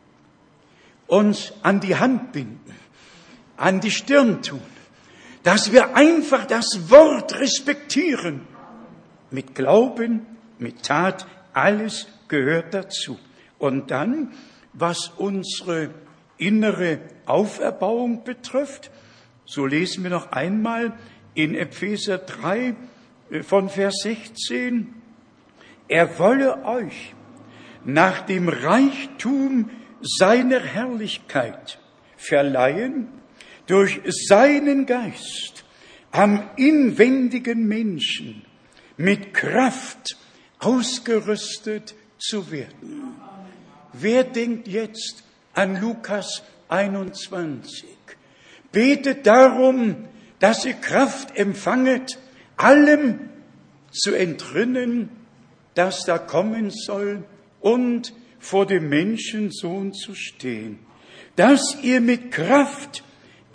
uns an die Hand binden, an die Stirn tun, dass wir einfach das Wort respektieren. Mit Glauben, mit Tat, alles gehört dazu. Und dann, was unsere innere Auferbauung betrifft, so lesen wir noch einmal in Epheser drei von Vers sechzehn, er wolle euch nach dem Reichtum seiner Herrlichkeit verleihen, durch seinen Geist am inwendigen Menschen mit Kraft ausgerüstet zu werden. Wer denkt jetzt an Lukas einundzwanzig? Betet darum, dass ihr Kraft empfanget, allem zu entrinnen, das da kommen soll und vor dem Menschensohn zu stehen. Dass ihr mit Kraft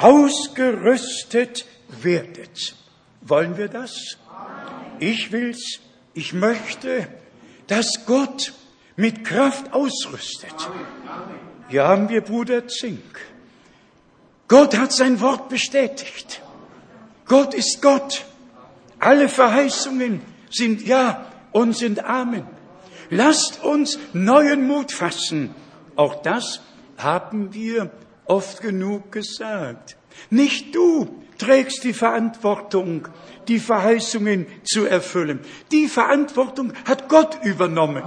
ausgerüstet werdet. Wollen wir das? Ich will's, ich möchte, dass Gott mit Kraft ausrüstet. Hier haben wir Bruder Zink. Gott hat sein Wort bestätigt. Gott ist Gott. Alle Verheißungen sind Ja und sind Amen. Lasst uns neuen Mut fassen. Auch das haben wir oft genug gesagt. Nicht du trägst die Verantwortung, die Verheißungen zu erfüllen. Die Verantwortung hat Gott übernommen.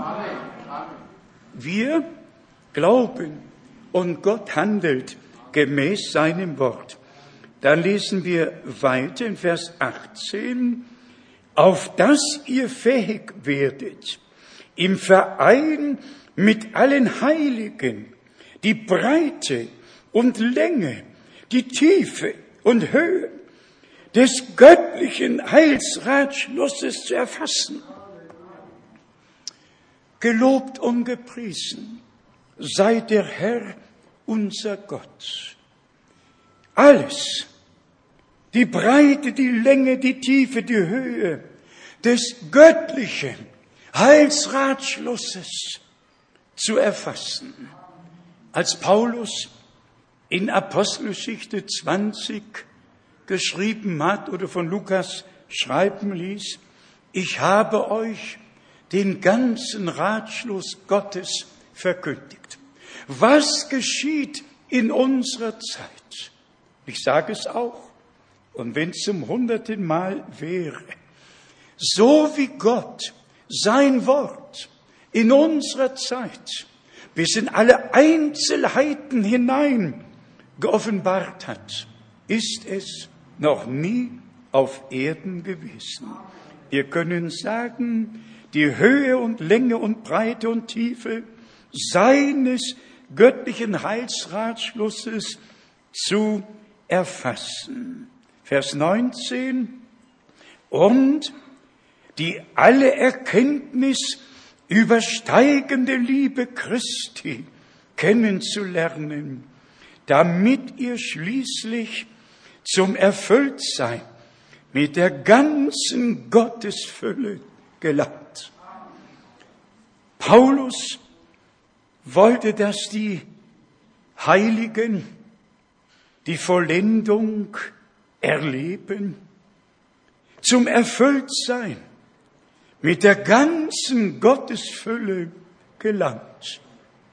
Wir glauben und Gott handelt gemäß seinem Wort. Dann lesen wir weiter in Vers achtzehn. Auf dass ihr fähig werdet, im Verein mit allen Heiligen die Breite und Länge, die Tiefe und Höhe des göttlichen Heilsratschlusses zu erfassen. Gelobt und gepriesen sei der Herr, unser Gott. Alles, die Breite, die Länge, die Tiefe, die Höhe des göttlichen Heilsratschlusses zu erfassen. Als Paulus in Apostelgeschichte zwanzig geschrieben hat oder von Lukas schreiben ließ, ich habe euch den ganzen Ratschluss Gottes verkündigt. Was geschieht in unserer Zeit? Ich sage es auch, und wenn es zum hunderten Mal wäre, so wie Gott sein Wort in unserer Zeit bis in alle Einzelheiten hinein geoffenbart hat, ist es noch nie auf Erden gewesen. Wir können sagen, die Höhe und Länge und Breite und Tiefe seines göttlichen Heilsratschlusses zu erfassen. Vers neunzehn, und die alle Erkenntnis übersteigende Liebe Christi kennenzulernen, damit ihr schließlich zum Erfülltsein mit der ganzen Gottesfülle gelangt. Paulus wollte, dass die Heiligen die Vollendung erleben, zum Erfülltsein mit der ganzen Gottesfülle gelangt.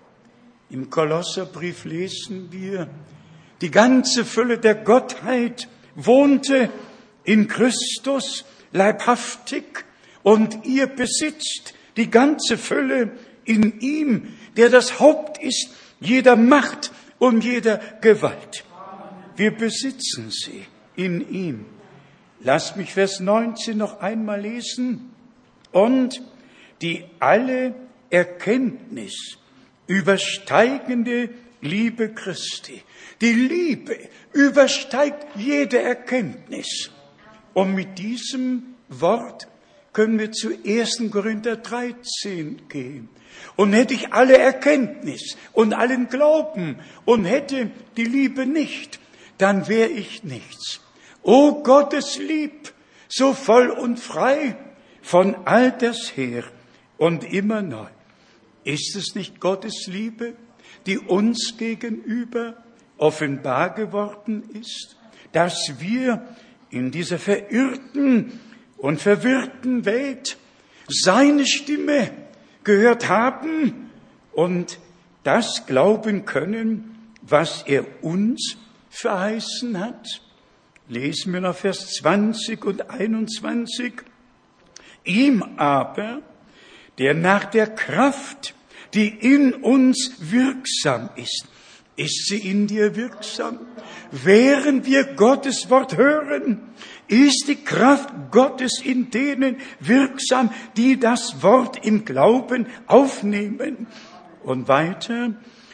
Im Kolosserbrief lesen wir, die ganze Fülle der Gottheit wohnte in Christus leibhaftig und ihr besitzt die ganze Fülle in ihm, der das Haupt ist jeder Macht und jeder Gewalt. Wir besitzen sie in ihm. Lass mich Vers neunzehn noch einmal lesen. Und die alle Erkenntnis übersteigende Liebe Christi. Die Liebe übersteigt jede Erkenntnis. Und mit diesem Wort können wir zu ersten Korinther dreizehn gehen. Und hätte ich alle Erkenntnis und allen Glauben und hätte die Liebe nicht, dann wäre ich nichts. O Gottes Lieb, so voll und frei von alters her und immer neu. Ist es nicht Gottes Liebe, die uns gegenüber offenbar geworden ist, dass wir in dieser verirrten und verwirrten Welt seine Stimme gehört haben und das glauben können, was er uns verheißen hat? Lesen wir noch Vers zwanzig und einundzwanzig. Ihm aber, der nach der Kraft, die in uns wirksam ist, ist sie in dir wirksam? Während wir Gottes Wort hören, ist die Kraft Gottes in denen wirksam, die das Wort im Glauben aufnehmen. Und weiter,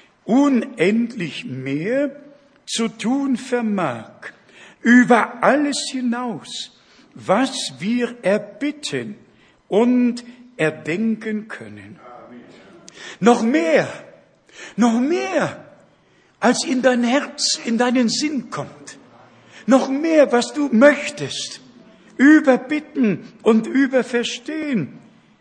unendlich mehr zu tun vermag, über alles hinaus, was wir erbitten und erdenken können. Noch mehr, noch mehr, als in dein Herz, in deinen Sinn kommt. Noch mehr, was du möchtest, überbitten und überverstehen.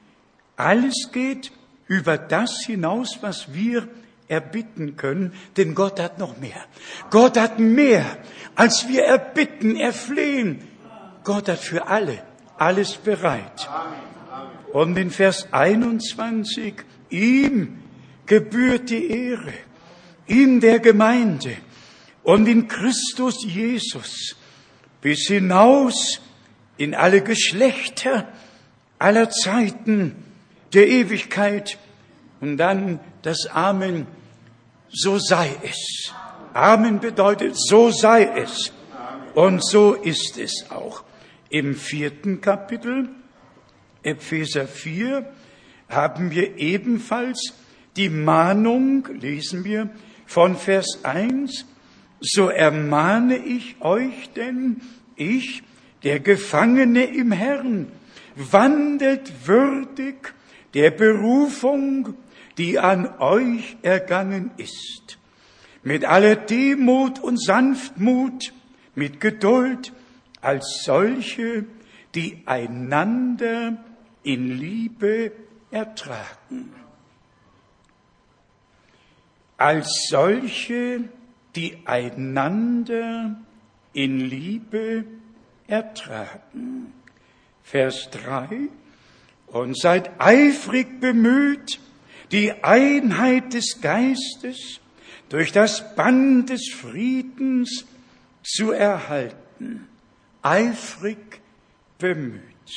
Alles geht über das hinaus, was wir erbitten können, denn Gott hat noch mehr. Gott hat mehr, als wir erbitten, erflehen. Gott hat für alle alles bereit. Und in Vers einundzwanzig, ihm gebührt die Ehre, in der Gemeinde und in Christus Jesus bis hinaus in alle Geschlechter aller Zeiten der Ewigkeit. Und dann das Amen, so sei es. Amen bedeutet, so sei es. Und so ist es auch. Im vierten Kapitel, Epheser vier, haben wir ebenfalls die Mahnung, lesen wir, von Vers eins, so ermahne ich euch denn, ich, der Gefangene im Herrn, wandelt würdig der Berufung, die an euch ergangen ist, mit aller Demut und Sanftmut, mit Geduld, als solche, die einander in Liebe ertragen. Als solche, die einander in Liebe ertragen. Vers drei. Und seid eifrig bemüht, die Einheit des Geistes durch das Band des Friedens zu erhalten. Eifrig bemüht.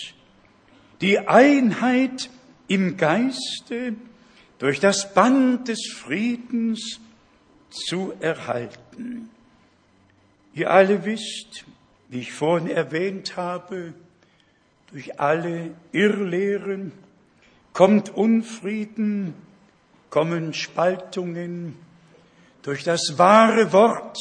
Die Einheit im Geiste durch das Band des Friedens zu erhalten. Ihr alle wisst, wie ich vorhin erwähnt habe, durch alle Irrlehren kommt Unfrieden, kommen Spaltungen. Durch das wahre Wort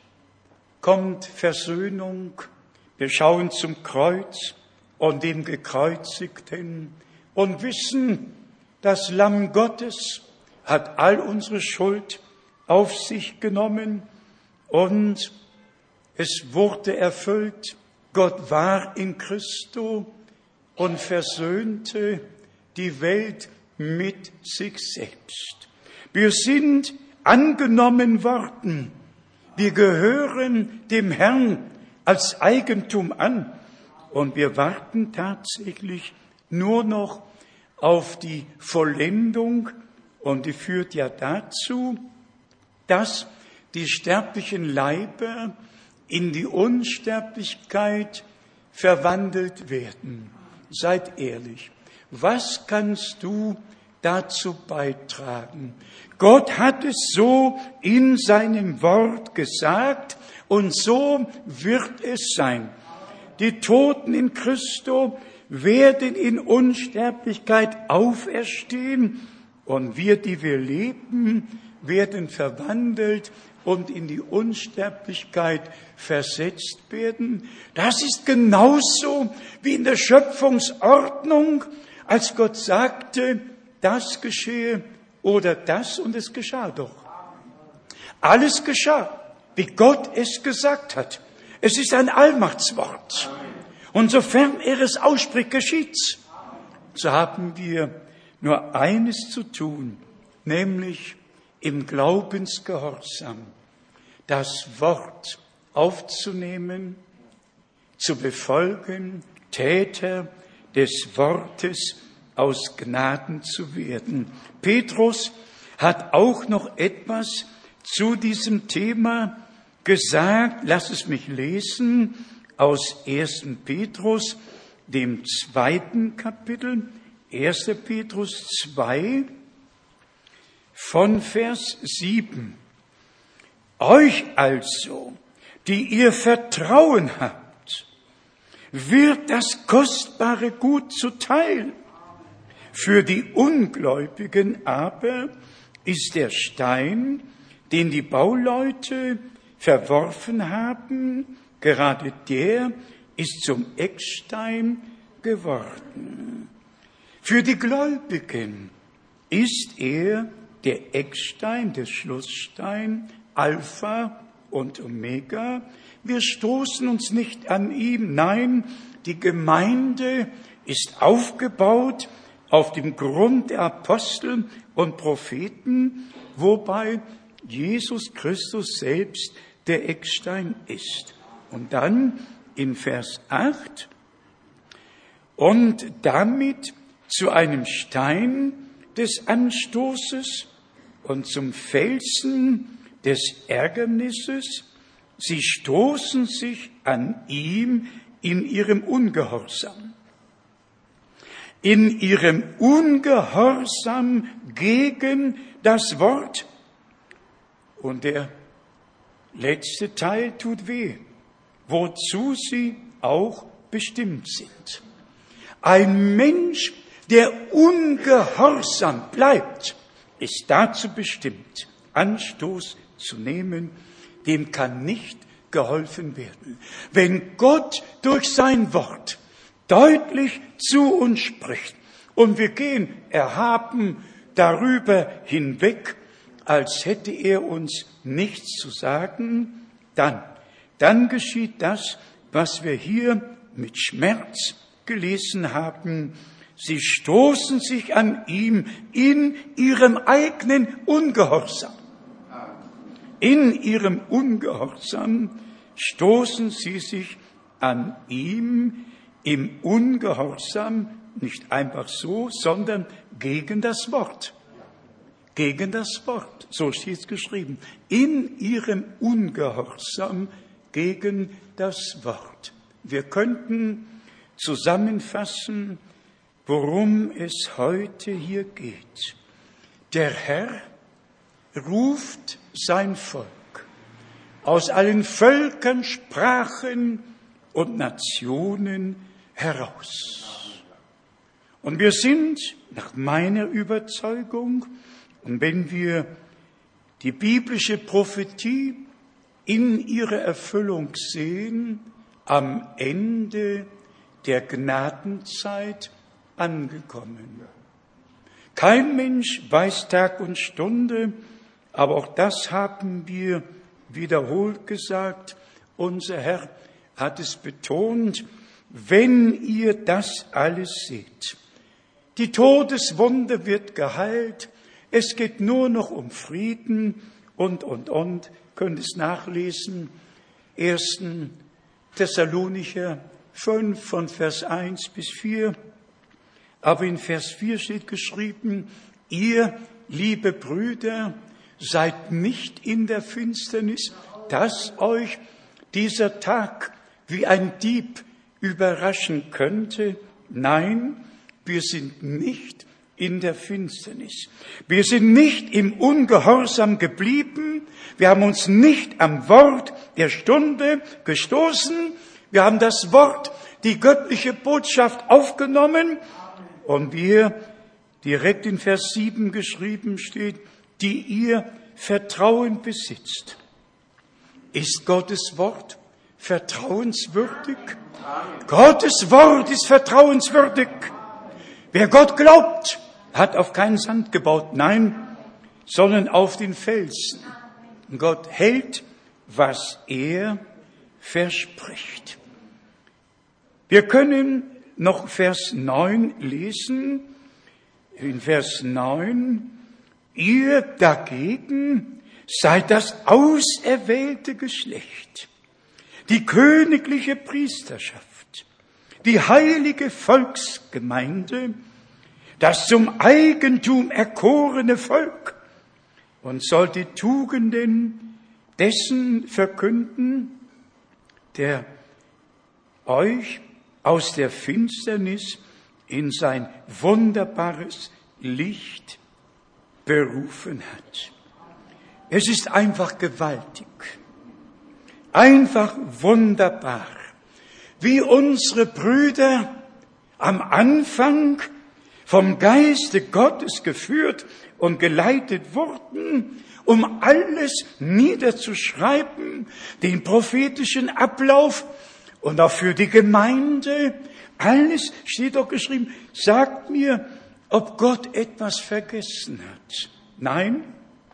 kommt Versöhnung. Wir schauen zum Kreuz und dem Gekreuzigten und wissen, das Lamm Gottes hat all unsere Schuld auf sich genommen und es wurde erfüllt. Gott war in Christo und versöhnte die Welt mit sich selbst. Wir sind angenommen worden. Wir gehören dem Herrn als Eigentum an und wir warten tatsächlich nur noch auf die Vollendung und die führt ja dazu, dass die sterblichen Leiber in die Unsterblichkeit verwandelt werden. Seid ehrlich, was kannst du dazu beitragen? Gott hat es so in seinem Wort gesagt und so wird es sein. Die Toten in Christo werden in Unsterblichkeit auferstehen und wir, die wir leben, werden verwandelt und in die Unsterblichkeit versetzt werden. Das ist genauso wie in der Schöpfungsordnung, als Gott sagte, das geschehe oder das und es geschah doch. Alles geschah, wie Gott es gesagt hat. Es ist ein Allmachtswort. Und sofern er es ausspricht, geschieht's. So haben wir nur eines zu tun, nämlich im Glaubensgehorsam das Wort aufzunehmen, zu befolgen, Täter des Wortes aus Gnaden zu werden. Petrus hat auch noch etwas zu diesem Thema gesagt. Lass es mich lesen aus ersten Petrus, dem zweiten Kapitel, erster Petrus zwei, von Vers sieben. Euch also, die ihr Vertrauen habt, wird das kostbare Gut zuteil. Für die Ungläubigen aber ist der Stein, den die Bauleute verworfen haben, gerade der ist zum Eckstein geworden. Für die Gläubigen ist er der Eckstein, der Schlussstein, Alpha und Omega. Wir stoßen uns nicht an ihm. Nein, die Gemeinde ist aufgebaut auf dem Grund der Apostel und Propheten, wobei Jesus Christus selbst der Eckstein ist. Und dann in Vers acht, und damit zu einem Stein des Anstoßes und zum Felsen des Ärgernisses. Sie stoßen sich an ihm in ihrem Ungehorsam. In ihrem Ungehorsam gegen das Wort. Und der letzte Teil tut weh, wozu sie auch bestimmt sind. Ein Mensch, der ungehorsam bleibt, ist dazu bestimmt, Anstoß zu nehmen dem kann nicht geholfen werden. Wenn Gott durch sein Wort deutlich zu uns spricht und wir gehen erhaben darüber hinweg, als hätte er uns nichts zu sagen, dann, dann geschieht das, was wir hier mit Schmerz gelesen haben. Sie stoßen sich an ihm in ihrem eigenen Ungehorsam. In ihrem Ungehorsam stoßen sie sich an ihm im Ungehorsam, nicht einfach so, sondern gegen das Wort. Gegen das Wort, so steht es geschrieben. In ihrem Ungehorsam gegen das Wort. Wir könnten zusammenfassen, worum es heute hier geht. Der Herr ruft sein Volk aus allen Völkern, Sprachen und Nationen heraus. Und wir sind nach meiner Überzeugung, und wenn wir die biblische Prophetie in ihrer Erfüllung sehen, am Ende der Gnadenzeit angekommen. Kein Mensch weiß Tag und Stunde, aber auch das haben wir wiederholt gesagt. Unser Herr hat es betont, wenn ihr das alles seht. Die Todeswunde wird geheilt, es geht nur noch um Frieden und, und, und, könnt es nachlesen. ersten Thessalonicher fünf von Vers eins bis vier. Aber in Vers vier steht geschrieben, ihr, liebe Brüder, seid nicht in der Finsternis, dass euch dieser Tag wie ein Dieb überraschen könnte. Nein, wir sind nicht in der Finsternis. Wir sind nicht im Ungehorsam geblieben. Wir haben uns nicht am Wort der Stunde gestoßen. Wir haben das Wort, die göttliche Botschaft aufgenommen. Und wir, direkt in Vers sieben geschrieben steht, die ihr Vertrauen besitzt. Ist Gottes Wort vertrauenswürdig? Amen. Gottes Wort ist vertrauenswürdig. Wer Gott glaubt, hat auf keinen Sand gebaut, nein, sondern auf den Felsen. Gott hält, was er verspricht. Wir können noch Vers neun lesen. In Vers neun, ihr dagegen seid das auserwählte Geschlecht, die königliche Priesterschaft, die heilige Volksgemeinde, das zum Eigentum erkorene Volk, und sollt die Tugenden dessen verkünden, der euch aus der Finsternis in sein wunderbares Licht berufen hat. Es ist einfach gewaltig, einfach wunderbar, wie unsere Brüder am Anfang vom Geiste Gottes geführt und geleitet wurden, um alles niederzuschreiben, den prophetischen Ablauf und auch für die Gemeinde. Alles steht doch geschrieben. Sagt mir, ob Gott etwas vergessen hat. Nein,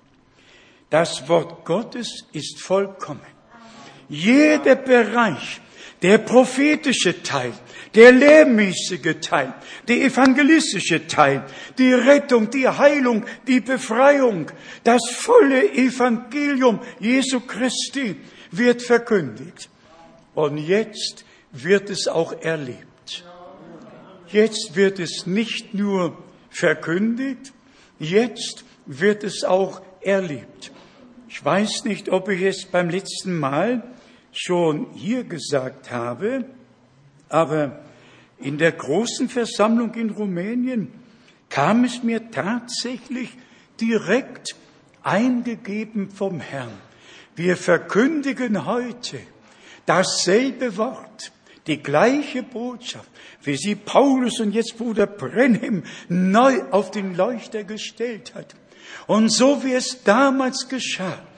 das Wort Gottes ist vollkommen. Jeder Bereich, der prophetische Teil, der lehrmäßige Teil, der evangelistische Teil, die Rettung, die Heilung, die Befreiung, das volle Evangelium Jesu Christi wird verkündigt. Und jetzt wird es auch erlebt. Jetzt wird es nicht nur verkündigt, jetzt wird es auch erlebt. Ich weiß nicht, ob ich es beim letzten Mal schon hier gesagt habe, aber in der großen Versammlung in Rumänien kam es mir tatsächlich direkt eingegeben vom Herrn. Wir verkündigen heute dasselbe Wort, die gleiche Botschaft, wie sie Paulus und jetzt Bruder Brenhem neu auf den Leuchter gestellt hat. Und so wie es damals geschah,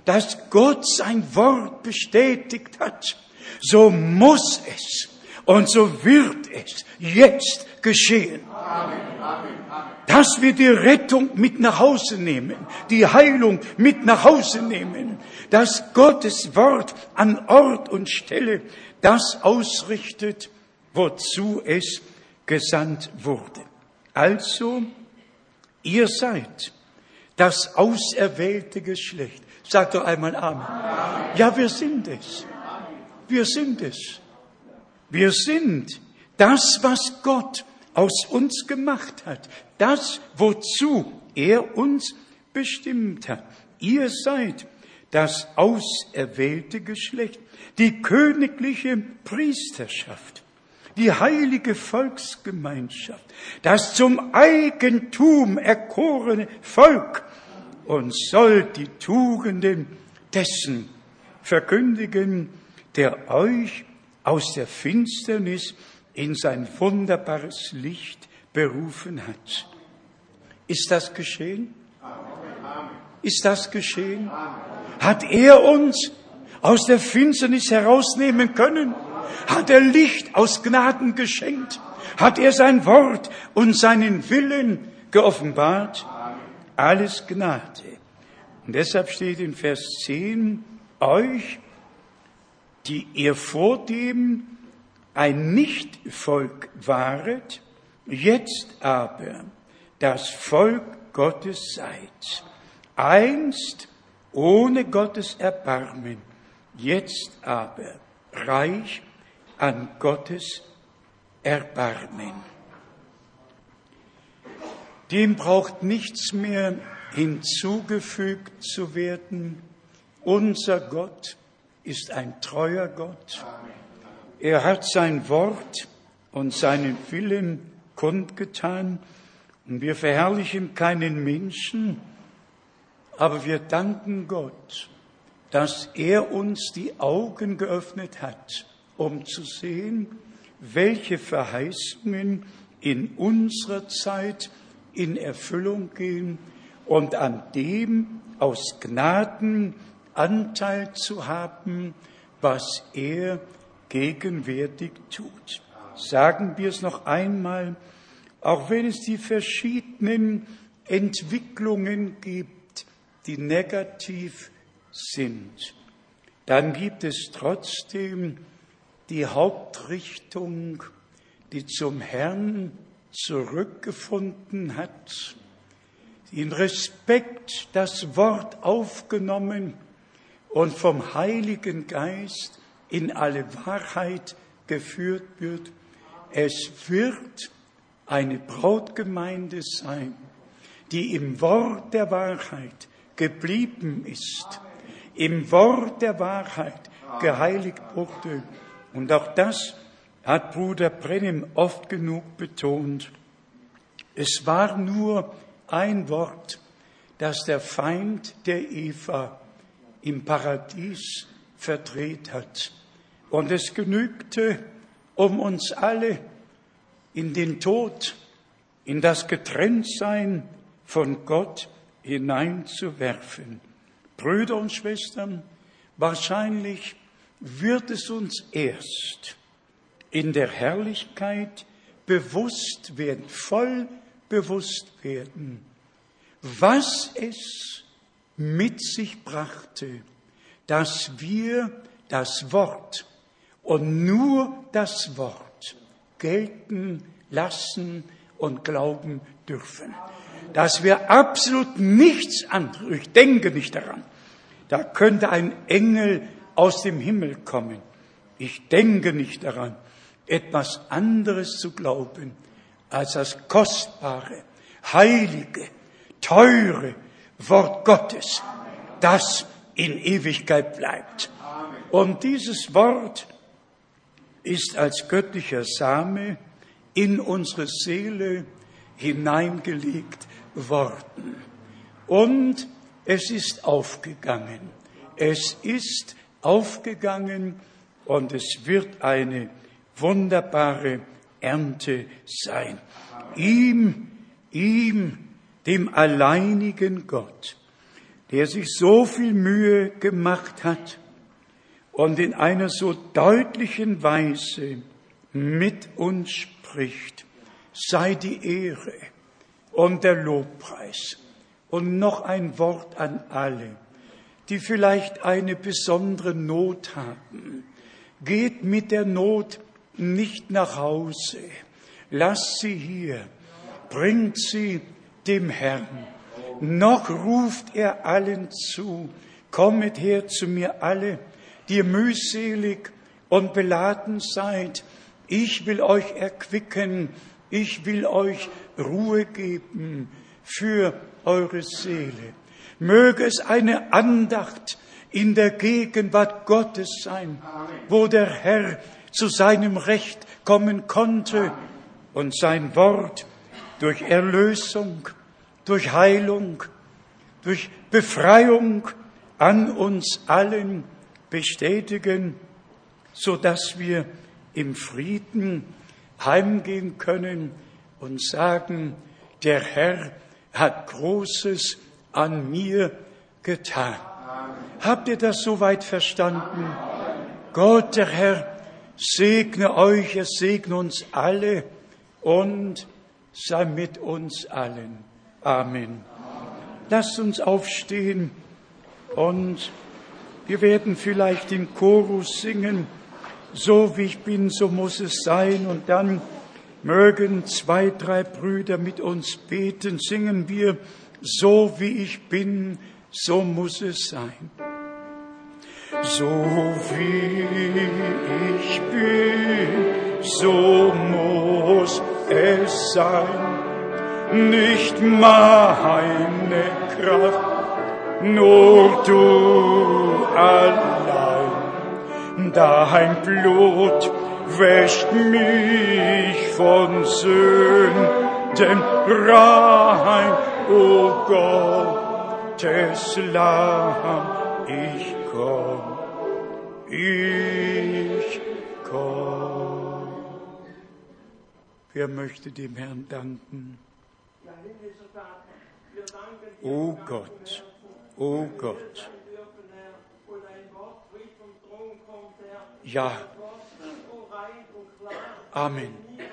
dass Gott sein Wort bestätigt hat, so muss es und so wird es jetzt geschehen. Amen, Amen, Amen. Dass wir die Rettung mit nach Hause nehmen, die Heilung mit nach Hause nehmen, dass Gottes Wort an Ort und Stelle das ausrichtet, wozu es gesandt wurde. Also, ihr seid das auserwählte Geschlecht. Sagt doch einmal Amen. Amen. Ja, wir sind es. Wir sind es. Wir sind das, was Gott aus uns gemacht hat. Das, wozu er uns bestimmt hat. Ihr seid das auserwählte Geschlecht, die königliche Priesterschaft, die heilige Volksgemeinschaft, das zum Eigentum erkorene Volk, und sollt die Tugenden dessen verkündigen, der euch aus der Finsternis in sein wunderbares Licht berufen hat. Ist das geschehen? Ist das geschehen? Hat er uns aus der Finsternis herausnehmen können? Hat er Licht aus Gnaden geschenkt? Hat er sein Wort und seinen Willen geoffenbart? Alles Gnade. Und deshalb steht in Vers zehn, euch, die ihr vordem ein Nichtvolk waret, jetzt aber das Volk Gottes seid. Einst ohne Gottes Erbarmen, jetzt aber reich an Gottes Erbarmen. Dem braucht nichts mehr hinzugefügt zu werden. Unser Gott ist ein treuer Gott. Er hat sein Wort und seinen Willen kundgetan. Und wir verherrlichen keinen Menschen, aber wir danken Gott, dass er uns die Augen geöffnet hat, um zu sehen, welche Verheißungen in unserer Zeit in Erfüllung gehen und an dem aus Gnaden Anteil zu haben, was er gegenwärtig tut. Sagen wir es noch einmal, auch wenn es die verschiedenen Entwicklungen gibt, die negativ sind, dann gibt es trotzdem die Hauptrichtung, die zum Herrn zurückgefunden hat, die in Respekt das Wort aufgenommen und vom Heiligen Geist in alle Wahrheit geführt wird. Es wird eine Brautgemeinde sein, die im Wort der Wahrheit geblieben ist, im Wort der Wahrheit geheiligt wurde. Und auch das hat Bruder Brennim oft genug betont. Es war nur ein Wort, das der Feind der Eva im Paradies verdreht hat. Und es genügte, um uns alle in den Tod, in das Getrenntsein von Gott hineinzuwerfen. Brüder und Schwestern, wahrscheinlich wird es uns erst in der Herrlichkeit bewusst werden, voll bewusst werden, was es mit sich brachte, dass wir das Wort und nur das Wort gelten lassen und glauben dürfen. Dass wir absolut nichts anderes, ich denke nicht daran, da könnte ein Engel aus dem Himmel kommen. Ich denke nicht daran, etwas anderes zu glauben, als das kostbare, heilige, teure Wort Gottes, das in Ewigkeit bleibt. Und dieses Wort ist als göttlicher Same in unsere Seele hineingelegt worden. Und es ist aufgegangen. Es ist aufgegangen und es wird eine wunderbare Ernte sein. Ihm, ihm, dem alleinigen Gott, der sich so viel Mühe gemacht hat und in einer so deutlichen Weise mit uns spricht, sei die Ehre und der Lobpreis. Und noch ein Wort an alle, die vielleicht eine besondere Not haben. Geht mit der Not nicht nach Hause. Lasst sie hier. Bringt sie dem Herrn. Noch ruft er allen zu. Kommet her zu mir alle, die ihr mühselig und beladen seid. Ich will euch erquicken. Ich will euch Ruhe geben für eure Seele. Möge es eine Andacht in der Gegenwart Gottes sein, wo der Herr zu seinem Recht kommen konnte und sein Wort durch Erlösung, durch Heilung, durch Befreiung an uns allen bestätigen, so dass wir im Frieden heimgehen können und sagen, der Herr hat Großes an mir getan. Habt ihr das soweit verstanden? Gott, der Herr, segne euch, er segne uns alle und sei mit uns allen. Amen. Lasst uns aufstehen und wir werden vielleicht im Chorus singen, so wie ich bin, so muss es sein, und dann mögen zwei, drei Brüder mit uns beten, singen wir, so wie ich bin, so muss es sein. So wie ich bin, so muss es sein. Nicht meine Kraft, nur du allein. Dein Blut wäscht mich von Sünden rein, o Gottes Lamm, ich komm, ich komm. Wer möchte dem Herrn danken? O Gott, o Gott. Ja. Amen.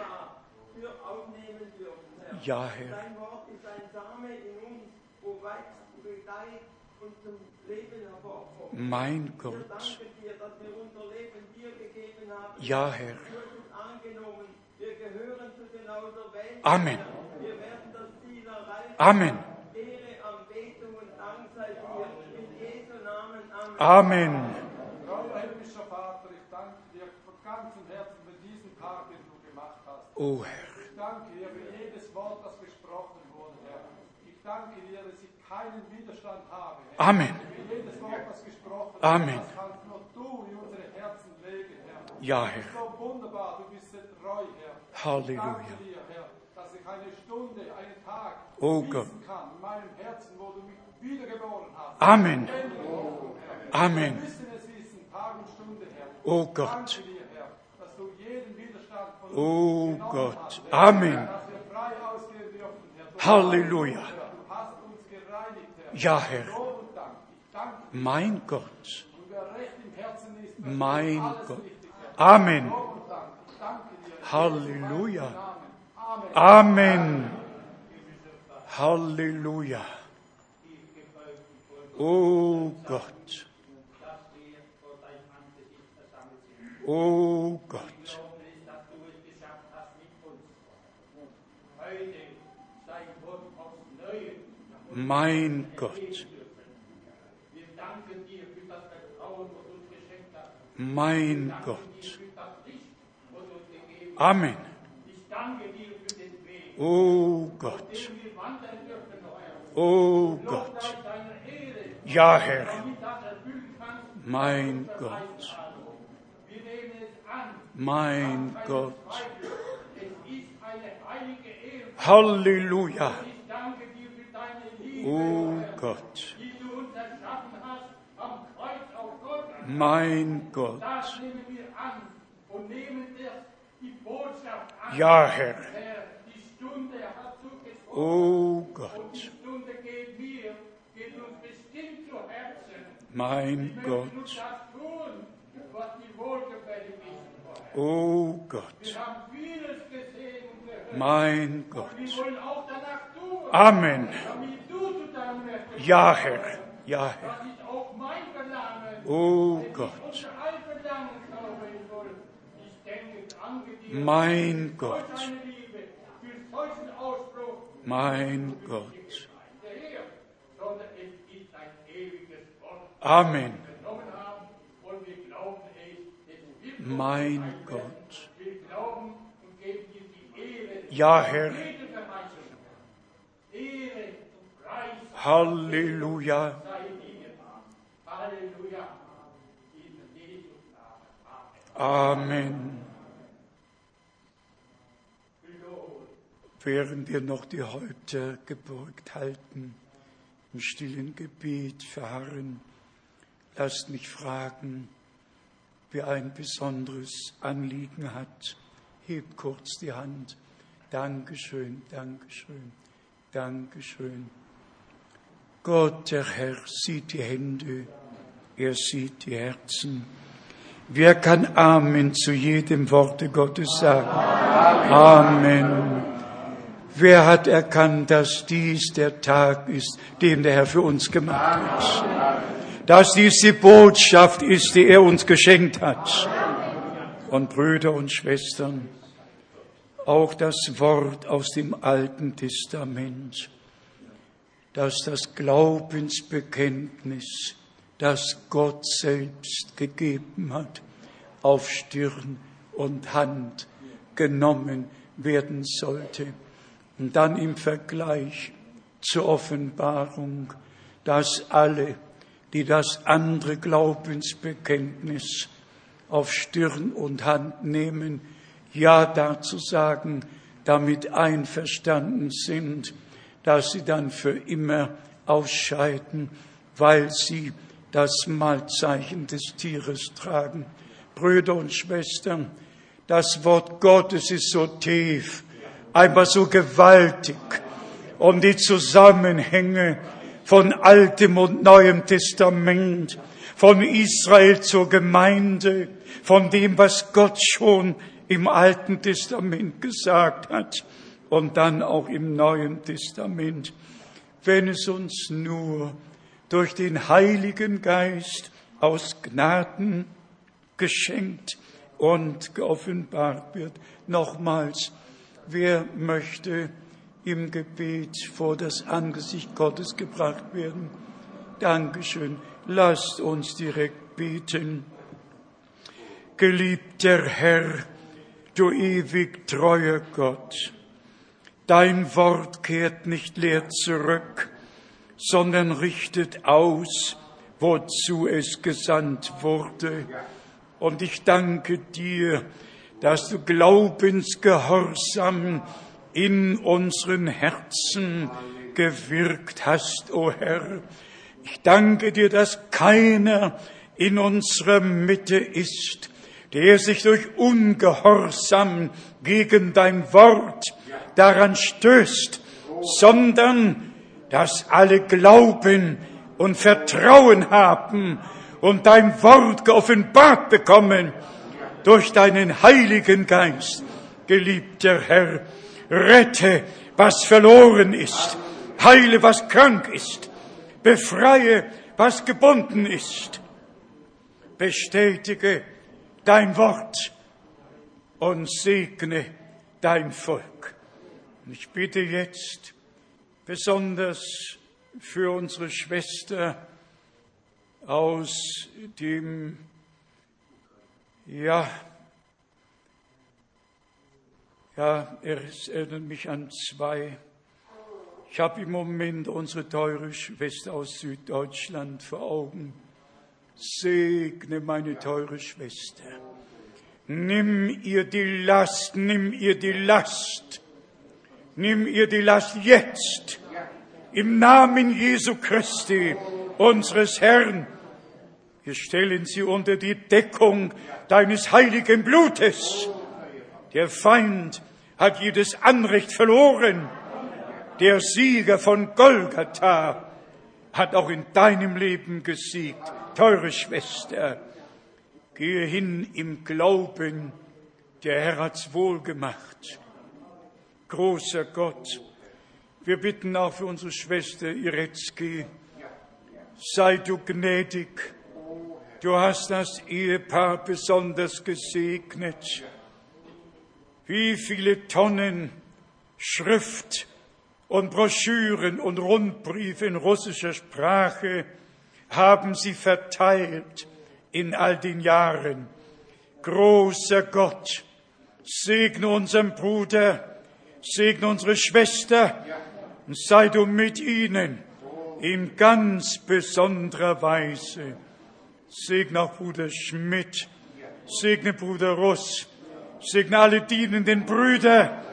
Ja, Herr. Dein Wort ist ein Same in uns, wo wächst, gedeiht und zum Leben hervorkommt. Mein Gott. Wir danken dir, dass wir unser Leben dir gegeben haben. Ja, Herr. Du hast uns angenommen. Wir gehören zu den Auserwählten. Amen. Wir werden das Ziel erreichen. Amen. Ehre, Anbetung und Dank sei dir. In Jesu Namen. Amen. Amen. Treuer himmlischer Vater, ich danke dir von ganzem Herzen für diesen Tag, den du gemacht hast. O Herr. Ich danke dir für jedes Wort, das gesprochen wurde, Herr. Ich danke dir, dass ich keinen Widerstand habe, Herr. Amen. Für jedes Wort, das gesprochen wurde, Amen. das kannst nur du in unsere Herzen legen, Herr. Ja, Du bist Herr. so wunderbar, du bist so treu, Herr. Halleluja. Ich danke dir, Herr, dass ich eine Stunde, einen Tag Oh wissen Gott. kann in meinem Herzen, wo du mich wiedergeboren hast. Amen. Lebendig gemacht, Herr. Amen. Wir müssen es wissen, Tag und Stunde, Herr. Oh Ich Gott. danke dir, Herr, dass du jeden Widerstand von uns Oh genommen Gott. hast, Herr. Amen. Dass wir frei ausgehen dürfen, Herr. Du Halleluja. hast uns, Herr. Du hast uns gereinigt, Herr. Ja, Herr. Lob und Dank. Ich danke dir. Mein Gott. Und wer recht im Herzen ist, das Mein ist alles Gott. richtig, Herr. Amen. Lob und Dank. Ich danke dir. In Halleluja. Jesu Namen. Amen. Amen. Halleluja. O Gott. O Gott. Mein Gott. Mein Gott. Amen. O Gott. O Gott. Ja, Herr. Mein Gott. Mein Gott. Halleluja. O Gott. Mein Gott. Ja, Herr. O Gott. zu Herzen. Mein Ich möchte Gott, nur das tun, was die wohlgefällig ist. oh Gott, Wir haben vieles gesehen und gehört. mein Gott. Wir wollen auch danach tun, Amen. damit du zu deinem Recht Ja, Herr, ja, Herr. Das ist auch mein Verlangen. Oh Wenn Gott, ich unser Allverlangen glauben soll, ich denke, angenehm, mein durch Gott, seine Liebe, für solchen Ausbruch, mein Gott. der Herr, sondern es ist ein ewiges Wort, Amen. das wir genommen haben, und wir glauben es, es wird Mein uns Gott. Wir glauben und geben dir die Ehre, Ja, Herr. jede Verheißung, Ehre und Preis Halleluja. sei dir. Halleluja. In Jesu Namen. Amen. Amen. Während wir noch die Häupter gebeugt halten, im stillen Gebet verharren, lasst mich fragen, wer ein besonderes Anliegen hat. Hebt kurz die Hand. Dankeschön, Dankeschön, Dankeschön. Gott, der Herr, sieht die Hände, er sieht die Herzen. Wer kann Amen zu jedem Worte Gottes sagen? Amen. Wer hat erkannt, dass dies der Tag ist, den der Herr für uns gemacht hat? Dass dies die Botschaft ist, die er uns geschenkt hat. Und Brüder und Schwestern, auch das Wort aus dem Alten Testament, dass das Glaubensbekenntnis, das Gott selbst gegeben hat, auf Stirn und Hand genommen werden sollte. Und dann im Vergleich zur Offenbarung, dass alle, die das andere Glaubensbekenntnis auf Stirn und Hand nehmen, ja dazu sagen, damit einverstanden sind, dass sie dann für immer ausscheiden, weil sie das Malzeichen des Tieres tragen. Brüder und Schwestern, das Wort Gottes ist so tief, einfach so gewaltig, um die Zusammenhänge von Altem und Neuem Testament, von Israel zur Gemeinde, von dem, was Gott schon im Alten Testament gesagt hat und dann auch im Neuen Testament. Wenn es uns nur durch den Heiligen Geist aus Gnaden geschenkt und geoffenbart wird. Nochmals, wer möchte im Gebet vor das Angesicht Gottes gebracht werden? Dankeschön. Lasst uns direkt beten. Geliebter Herr, du ewig treuer Gott, dein Wort kehrt nicht leer zurück, sondern richtet aus, wozu es gesandt wurde. Und ich danke dir, dass du Glaubensgehorsam in unseren Herzen gewirkt hast, o Herr. Ich danke dir, dass keiner in unserer Mitte ist, der sich durch Ungehorsam gegen dein Wort daran stößt, sondern dass alle glauben und Vertrauen haben und dein Wort geoffenbart bekommen durch deinen Heiligen Geist. Geliebter Herr, rette, was verloren ist, heile, was krank ist, befreie, was gebunden ist, bestätige dein Wort und segne dein Volk. Und ich bitte jetzt besonders für unsere Schwester aus dem, ja, ja, es erinnert mich an zwei. Ich habe im Moment unsere teure Schwester aus Süddeutschland vor Augen. Segne meine teure Schwester. Nimm ihr die Last, nimm ihr die Last. Nimm ihr die Last jetzt. Im Namen Jesu Christi, unseres Herrn. Wir stellen sie unter die Deckung deines heiligen Blutes. Der Feind hat jedes Anrecht verloren. Der Sieger von Golgatha hat auch in deinem Leben gesiegt. Teure Schwester, gehe hin im Glauben, der Herr hat's wohl gemacht. Großer Gott, wir bitten auch für unsere Schwester Iretzki, sei du gnädig. Du hast das Ehepaar besonders gesegnet. Wie viele Tonnen Schrift und Broschüren und Rundbriefe in russischer Sprache haben sie verteilt in all den Jahren. Großer Gott, segne unseren Bruder, segne unsere Schwester und sei du mit ihnen in ganz besonderer Weise. Segne auch Bruder Schmidt, segne Bruder Russ, segne alle dienenden Brüder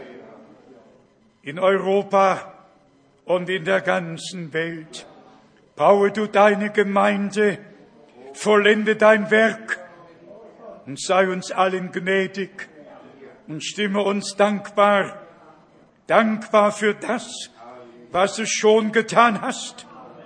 in Europa und in der ganzen Welt. Baue du deine Gemeinde, vollende dein Werk und sei uns allen gnädig und stimme uns dankbar, dankbar für das, was du schon getan hast.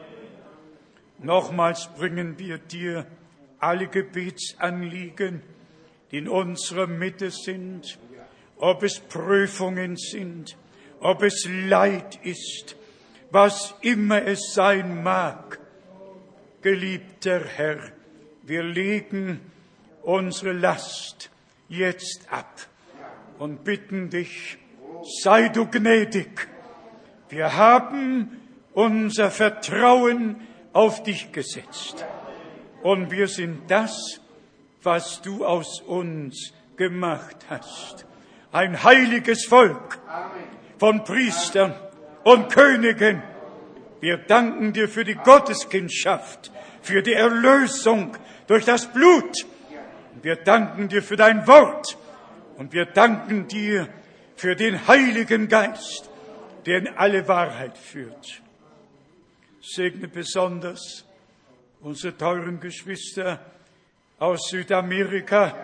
Nochmals bringen wir dir alle Gebetsanliegen, die in unserer Mitte sind, ob es Prüfungen sind, ob es Leid ist, was immer es sein mag. Geliebter Herr, wir legen unsere Last jetzt ab und bitten dich, sei du gnädig. Wir haben unser Vertrauen auf dich gesetzt. Und wir sind das, was du aus uns gemacht hast. Ein heiliges Volk von Priestern und Königen. Wir danken dir für die Gotteskindschaft, für die Erlösung durch das Blut. Wir danken dir für dein Wort. Und wir danken dir für den Heiligen Geist, der in alle Wahrheit führt. Segne besonders unsere teuren Geschwister aus Südamerika.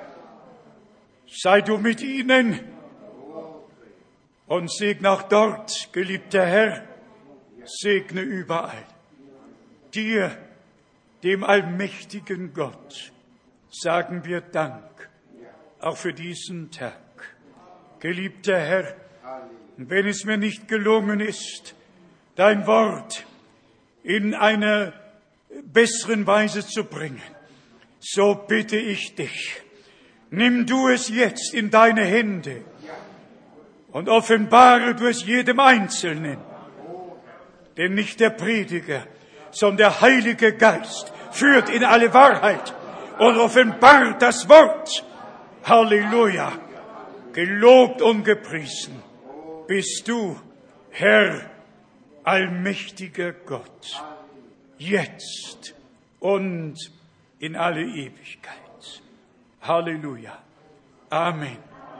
Sei du mit ihnen und segne auch dort, geliebter Herr, segne überall. Dir, dem allmächtigen Gott, sagen wir Dank, auch für diesen Tag. Geliebter Herr, wenn es mir nicht gelungen ist, dein Wort in einer besseren Weise zu bringen, so bitte ich dich, nimm du es jetzt in deine Hände und offenbare du es jedem Einzelnen. Denn nicht der Prediger, sondern der Heilige Geist führt in alle Wahrheit und offenbart das Wort. Halleluja! Gelobt und gepriesen bist du, Herr, allmächtiger Gott, jetzt und in alle Ewigkeit. Halleluja. Amen.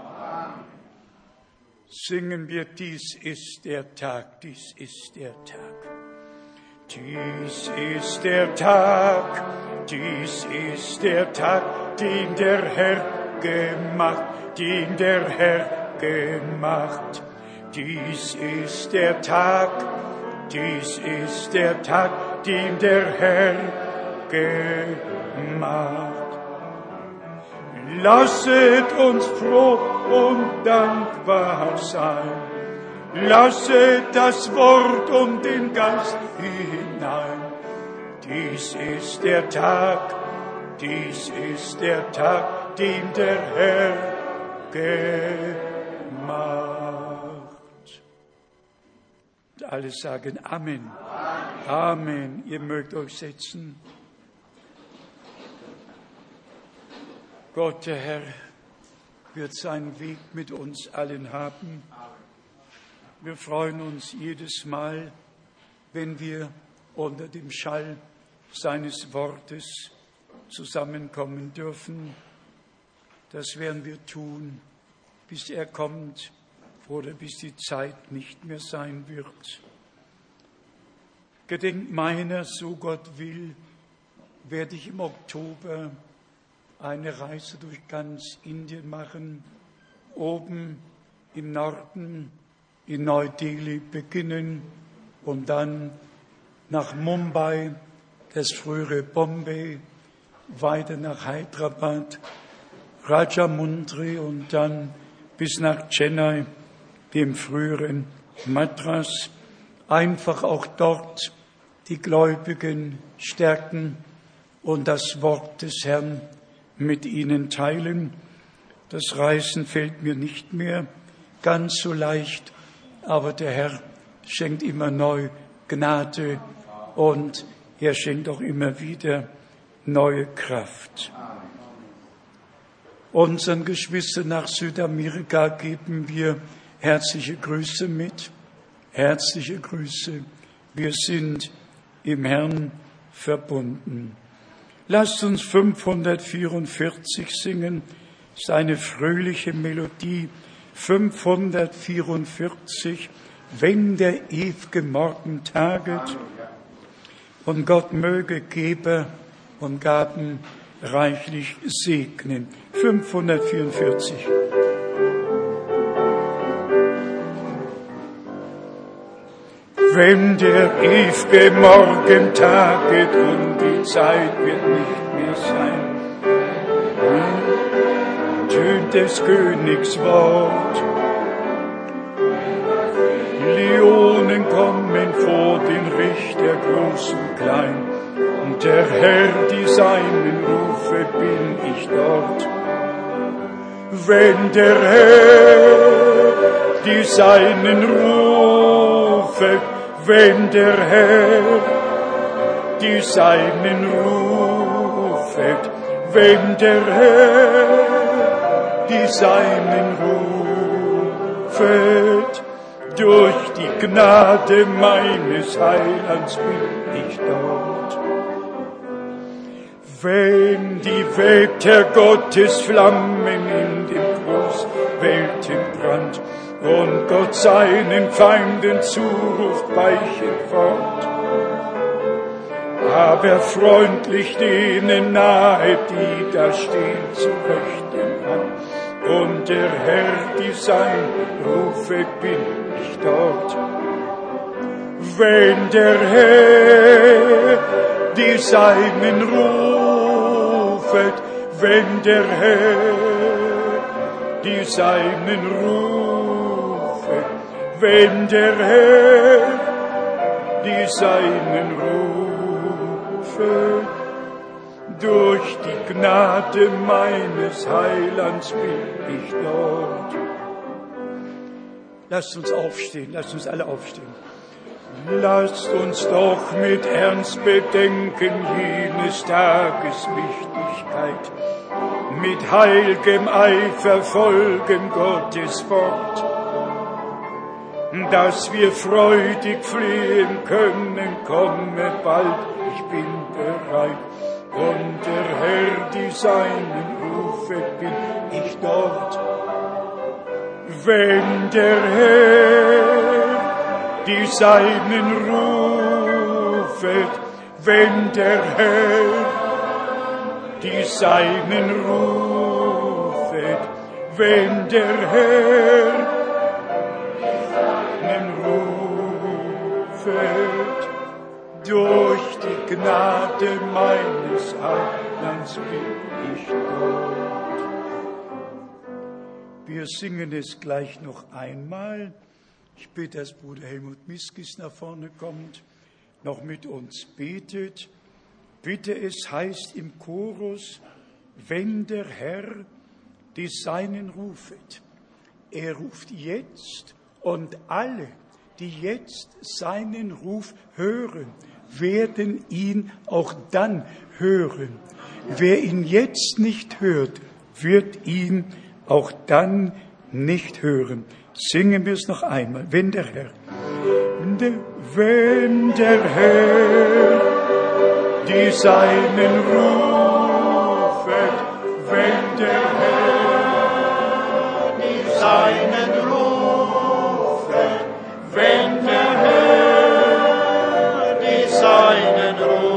Singen wir, dies ist der Tag, dies ist der Tag. Dies ist der Tag, dies ist der Tag, den der Herr gemacht, den der Herr gemacht. Dies ist der Tag, dies ist der Tag, den der Herr gemacht. Lasset uns froh und dankbar sein. Lasset das Wort und den Geist hinein. Dies ist der Tag, dies ist der Tag, den der Herr gemacht. Und alle sagen Amen. Amen. Amen. Ihr mögt euch setzen. Gott, der Herr, wird seinen Weg mit uns allen haben. Wir freuen uns jedes Mal, wenn wir unter dem Schall seines Wortes zusammenkommen dürfen. Das werden wir tun, bis er kommt oder bis die Zeit nicht mehr sein wird. Gedenkt meiner, so Gott will, werde ich im Oktober eine Reise durch ganz Indien machen, oben im Norden in Neu-Delhi beginnen und dann nach Mumbai, das frühere Bombay, weiter nach Hyderabad, Rajamundry und dann bis nach Chennai, dem früheren Madras, einfach auch dort die Gläubigen stärken und das Wort des Herrn mit ihnen teilen. Das Reisen fällt mir nicht mehr ganz so leicht, aber der Herr schenkt immer neu Gnade und er schenkt auch immer wieder neue Kraft. Unseren Geschwistern nach Südamerika geben wir herzliche Grüße mit. Herzliche Grüße. Wir sind im Herrn verbunden. Lasst uns fünfhundertvierundvierzig singen. Das ist eine fröhliche Melodie. fünfhundertvierundvierzig. Wenn der ew'ge Morgen taget und Gott möge Geber und Gaben reichlich segnen. fünfhundertvierundvierzig. Wenn der ew'ge Morgen taget und die Zeit wird nicht mehr sein, tönt des Königs Wort. Leonen kommen vor den Richter groß und klein, und der Herr, die Seinen rufe, bin ich dort. Wenn der Herr die Seinen rufe, wenn der Herr die Seinen rufet, wenn der Herr die Seinen rufet, durch die Gnade meines Heilands bin ich dort. Wenn die Väter Gottes Flammen in dem Großweltenbrand und Gott seinen Feinden zuruft, weichen fort, aber freundlich denen nahe, die da stehen zu Rechten an, und der Herr die Sein rufe, bin ich dort. Wenn der Herr die Seinen rufet, wenn der Herr die Seinen rufet, wenn der Herr die Seinen rufet, durch die Gnade meines Heilands bin ich dort. Lasst uns aufstehen, lasst uns alle aufstehen. Lasst uns doch mit Ernst bedenken jenes Tages Wichtigkeit, mit heilgem Eifer folgen Gottes Wort, dass wir freudig flehen können, komme bald, ich bin bereit, und der Herr die Seinen rufet, bin ich dort. Wenn der Herr die Seinen rufet, wenn der Herr die Seinen rufet, wenn der Herr den rufet, durch die Gnade meines Heilands bin ich dort. Wir singen es gleich noch einmal. Ich bitte, dass Bruder Helmut Miskis nach vorne kommt, noch mit uns betet. Bitte, es heißt im Chorus, wenn der Herr die Seinen rufet. Er ruft jetzt, und alle, die jetzt seinen Ruf hören, werden ihn auch dann hören. Wer ihn jetzt nicht hört, wird ihn auch dann nicht hören. Singen wir es noch einmal. Wenn der Herr, wenn der Herr die Seinen rufet, wenn der Herr die Seinen rufet, wenn der Herr die Seinen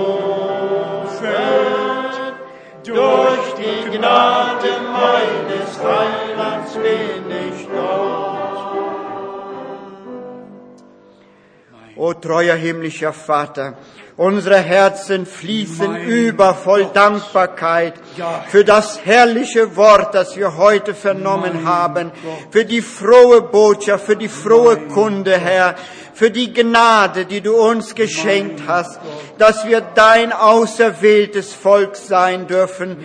rufet, durch die Gnade meines Heilands bin ich dort. O treuer himmlischer Vater, unsere Herzen fließen über voll Dankbarkeit für das herrliche Wort, das wir heute vernommen haben, für die frohe Botschaft, für die frohe Kunde, Herr, für die Gnade, die du uns geschenkt hast, dass wir dein auserwähltes Volk sein dürfen.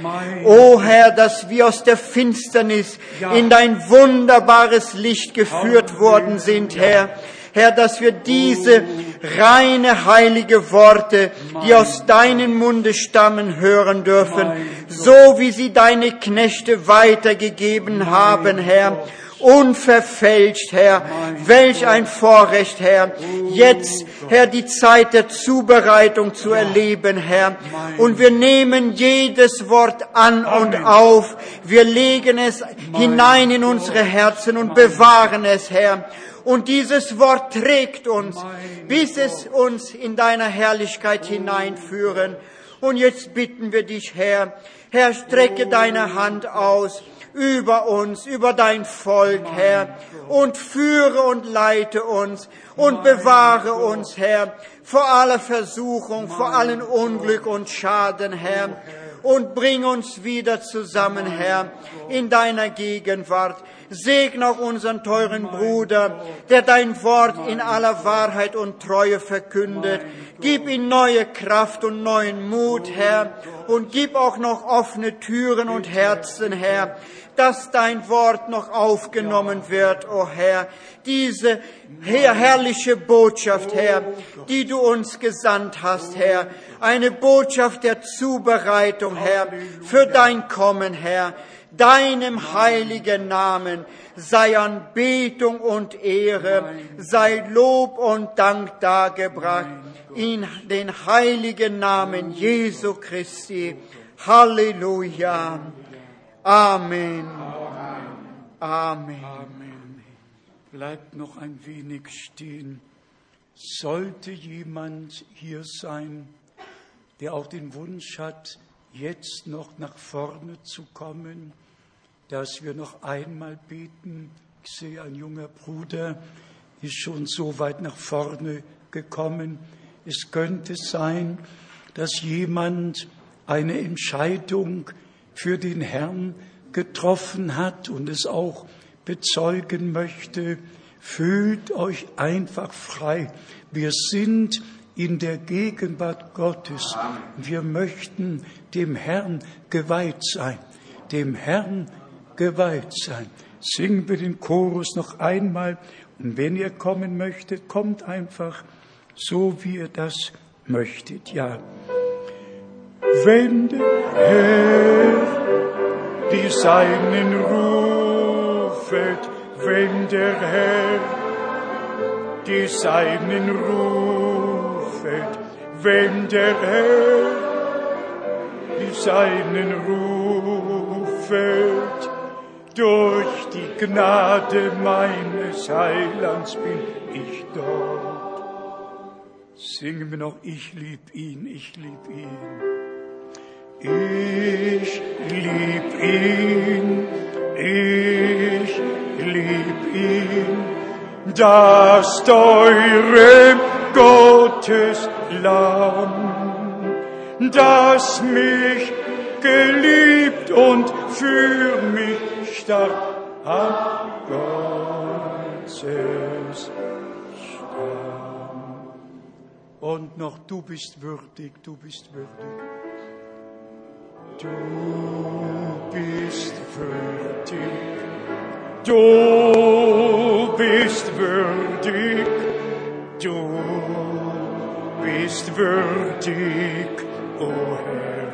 O Herr, dass wir aus der Finsternis in dein wunderbares Licht geführt worden sind, Herr. Herr, dass wir diese reine, heilige Worte, die aus deinem Munde stammen, hören dürfen, so wie sie deine Knechte weitergegeben haben, Herr. Unverfälscht, Herr. Welch ein Vorrecht, Herr. Jetzt, Herr, die Zeit der Zubereitung zu erleben, Herr. Und wir nehmen jedes Wort an und auf. Wir legen es hinein in unsere Herzen und bewahren es, Herr. Und dieses Wort trägt uns, bis es uns in deiner Herrlichkeit hineinführen. Und jetzt bitten wir dich, Herr, Herr, strecke deine Hand aus über uns, über dein Volk, Herr, und führe und leite uns und bewahre uns, Herr, vor aller Versuchung, vor allen Unglück und Schaden, Herr, und bring uns wieder zusammen, Herr, in deiner Gegenwart. Segne auch unseren teuren Bruder, der dein Wort in aller Wahrheit und Treue verkündet. Gib ihm neue Kraft und neuen Mut, Herr, und gib auch noch offene Türen und Herzen, Herr, dass dein Wort noch aufgenommen wird, o oh Herr. Diese her- herrliche Botschaft, Herr, die du uns gesandt hast, Herr. Eine Botschaft der Zubereitung, Herr, für dein Kommen, Herr. Deinem heiligen Namen sei Anbetung und Ehre, sei Lob und Dank dargebracht in den heiligen Namen Jesu Christi. Halleluja. Amen. Amen. Amen. Bleibt noch ein wenig stehen. Sollte jemand hier sein, der auch den Wunsch hat, jetzt noch nach vorne zu kommen, dass wir noch einmal beten. Ich sehe, ein junger Bruder ist schon so weit nach vorne gekommen. Es könnte sein, dass jemand eine Entscheidung für den Herrn getroffen hat und es auch bezeugen möchte. Fühlt euch einfach frei. Wir sind in der Gegenwart Gottes. Wir möchten dem Herrn geweiht sein, dem Herrn geweiht sein. Singen wir den Chorus noch einmal. Und wenn ihr kommen möchtet, kommt einfach so, wie ihr das möchtet. Ja. Wenn der Herr die Seinen rufet, wenn der Herr die Seinen rufet, wenn der Herr die Seinen rufet, durch die Gnade meines Heilands bin ich dort. Singen wir noch, ich lieb ihn, ich lieb ihn. Ich lieb ihn, ich lieb ihn, das teure Gottes Lamm, das mich geliebt und für mich starb am Gottes Stamm. Und noch, du bist würdig, du bist würdig. Du bist würdig, du bist würdig, du bist würdig, o oh Herr,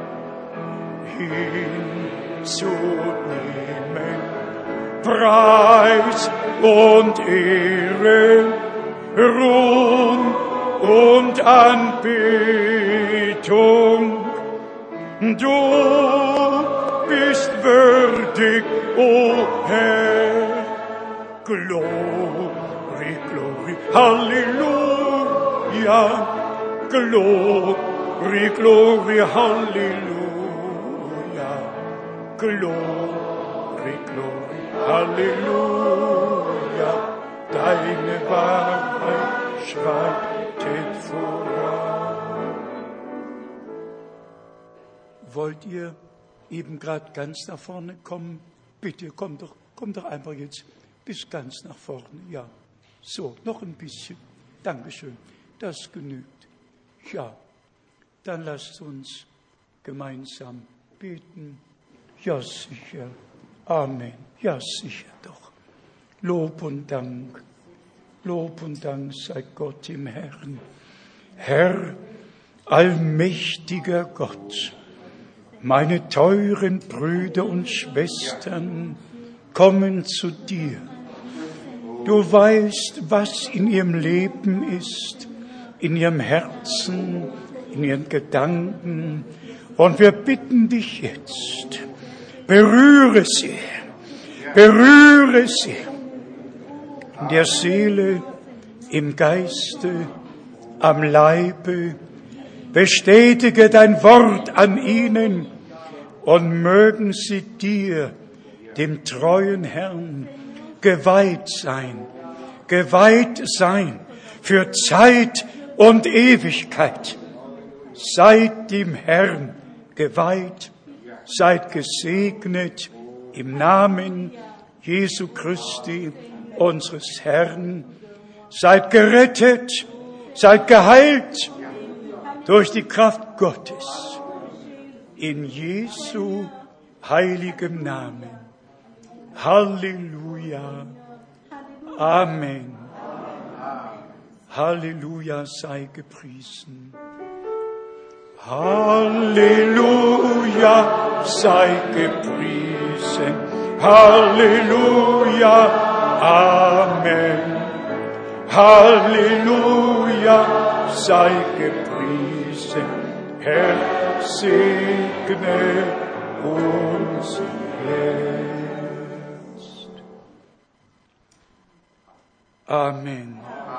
hinzunehmen, Preis und Ehre, Ruhm und Anbetung. Du bist würdig, o oh Herr. Glory, glory, Halleluja. Glory, glory, Halleluja. Glory, glory, Halleluja. Deine Wahrheit schreitet voran. Wollt ihr eben gerade ganz nach vorne kommen? Bitte, kommt doch, kommt doch einfach jetzt bis ganz nach vorne. Ja, so, noch ein bisschen. Dankeschön, das genügt. Ja, dann lasst uns gemeinsam beten. Ja, sicher. Amen. Ja, sicher doch. Lob und Dank. Lob und Dank sei Gott im Herrn. Herr, allmächtiger Gott, meine teuren Brüder und Schwestern kommen zu dir. Du weißt, was in ihrem Leben ist, in ihrem Herzen, in ihren Gedanken. Und wir bitten dich jetzt, berühre sie, berühre sie in der Seele, im Geiste, am Leibe. Bestätige dein Wort an ihnen und mögen sie dir, dem treuen Herrn, geweiht sein, geweiht sein für Zeit und Ewigkeit. Seid dem Herrn geweiht, seid gesegnet im Namen Jesu Christi, unseres Herrn. Seid gerettet, seid geheilt durch die Kraft Gottes. In Jesu heiligem Namen. Halleluja. Amen. Halleluja sei gepriesen. Halleluja sei gepriesen. Halleluja. Amen. Halleluja sei gepriesen. Herr, segne uns jetzt. Amen.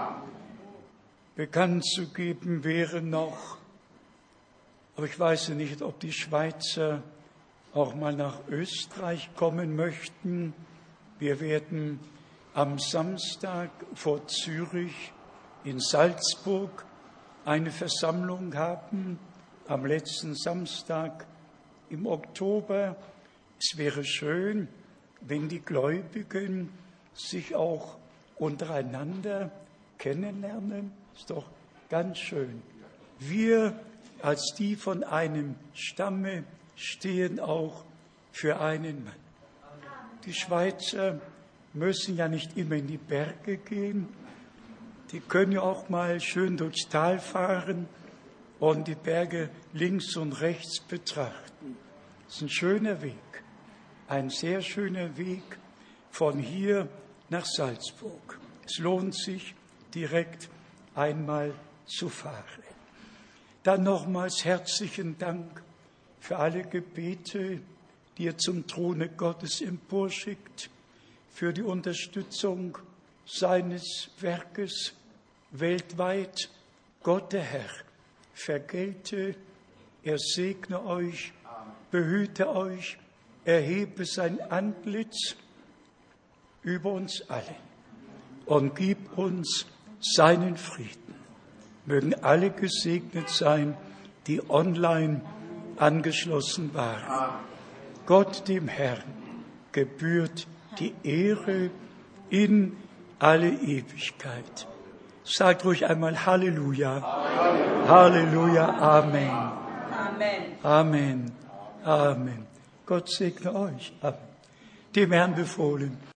Bekannt zu geben wäre noch, aber ich weiß nicht, ob die Schweizer auch mal nach Österreich kommen möchten. Wir werden am Samstag vor Zürich in Salzburg eine Versammlung haben, am letzten Samstag im Oktober. Es wäre schön, wenn die Gläubigen sich auch untereinander kennenlernen. Ist doch ganz schön. Wir als die von einem Stamme stehen auch für einen Mann. Die Schweizer müssen ja nicht immer in die Berge gehen. Die können ja auch mal schön durchs Tal fahren und die Berge links und rechts betrachten. Das ist ein schöner Weg, ein sehr schöner Weg von hier nach Salzburg. Es lohnt sich, direkt einmal zu fahren. Dann nochmals herzlichen Dank für alle Gebete, die ihr zum Throne Gottes emporschickt, für die Unterstützung seines Werkes weltweit. Gott der Herr vergelte, er segne euch, behüte euch, erhebe sein Antlitz über uns alle und gib uns seinen Frieden. Mögen alle gesegnet sein, die online angeschlossen waren. Gott dem Herrn gebührt die Ehre in alle Ewigkeit. Sagt ruhig einmal Halleluja. Halleluja. Halleluja. Amen. Amen. Amen. Amen. Gott segne euch. Amen. Dem Herrn befohlen.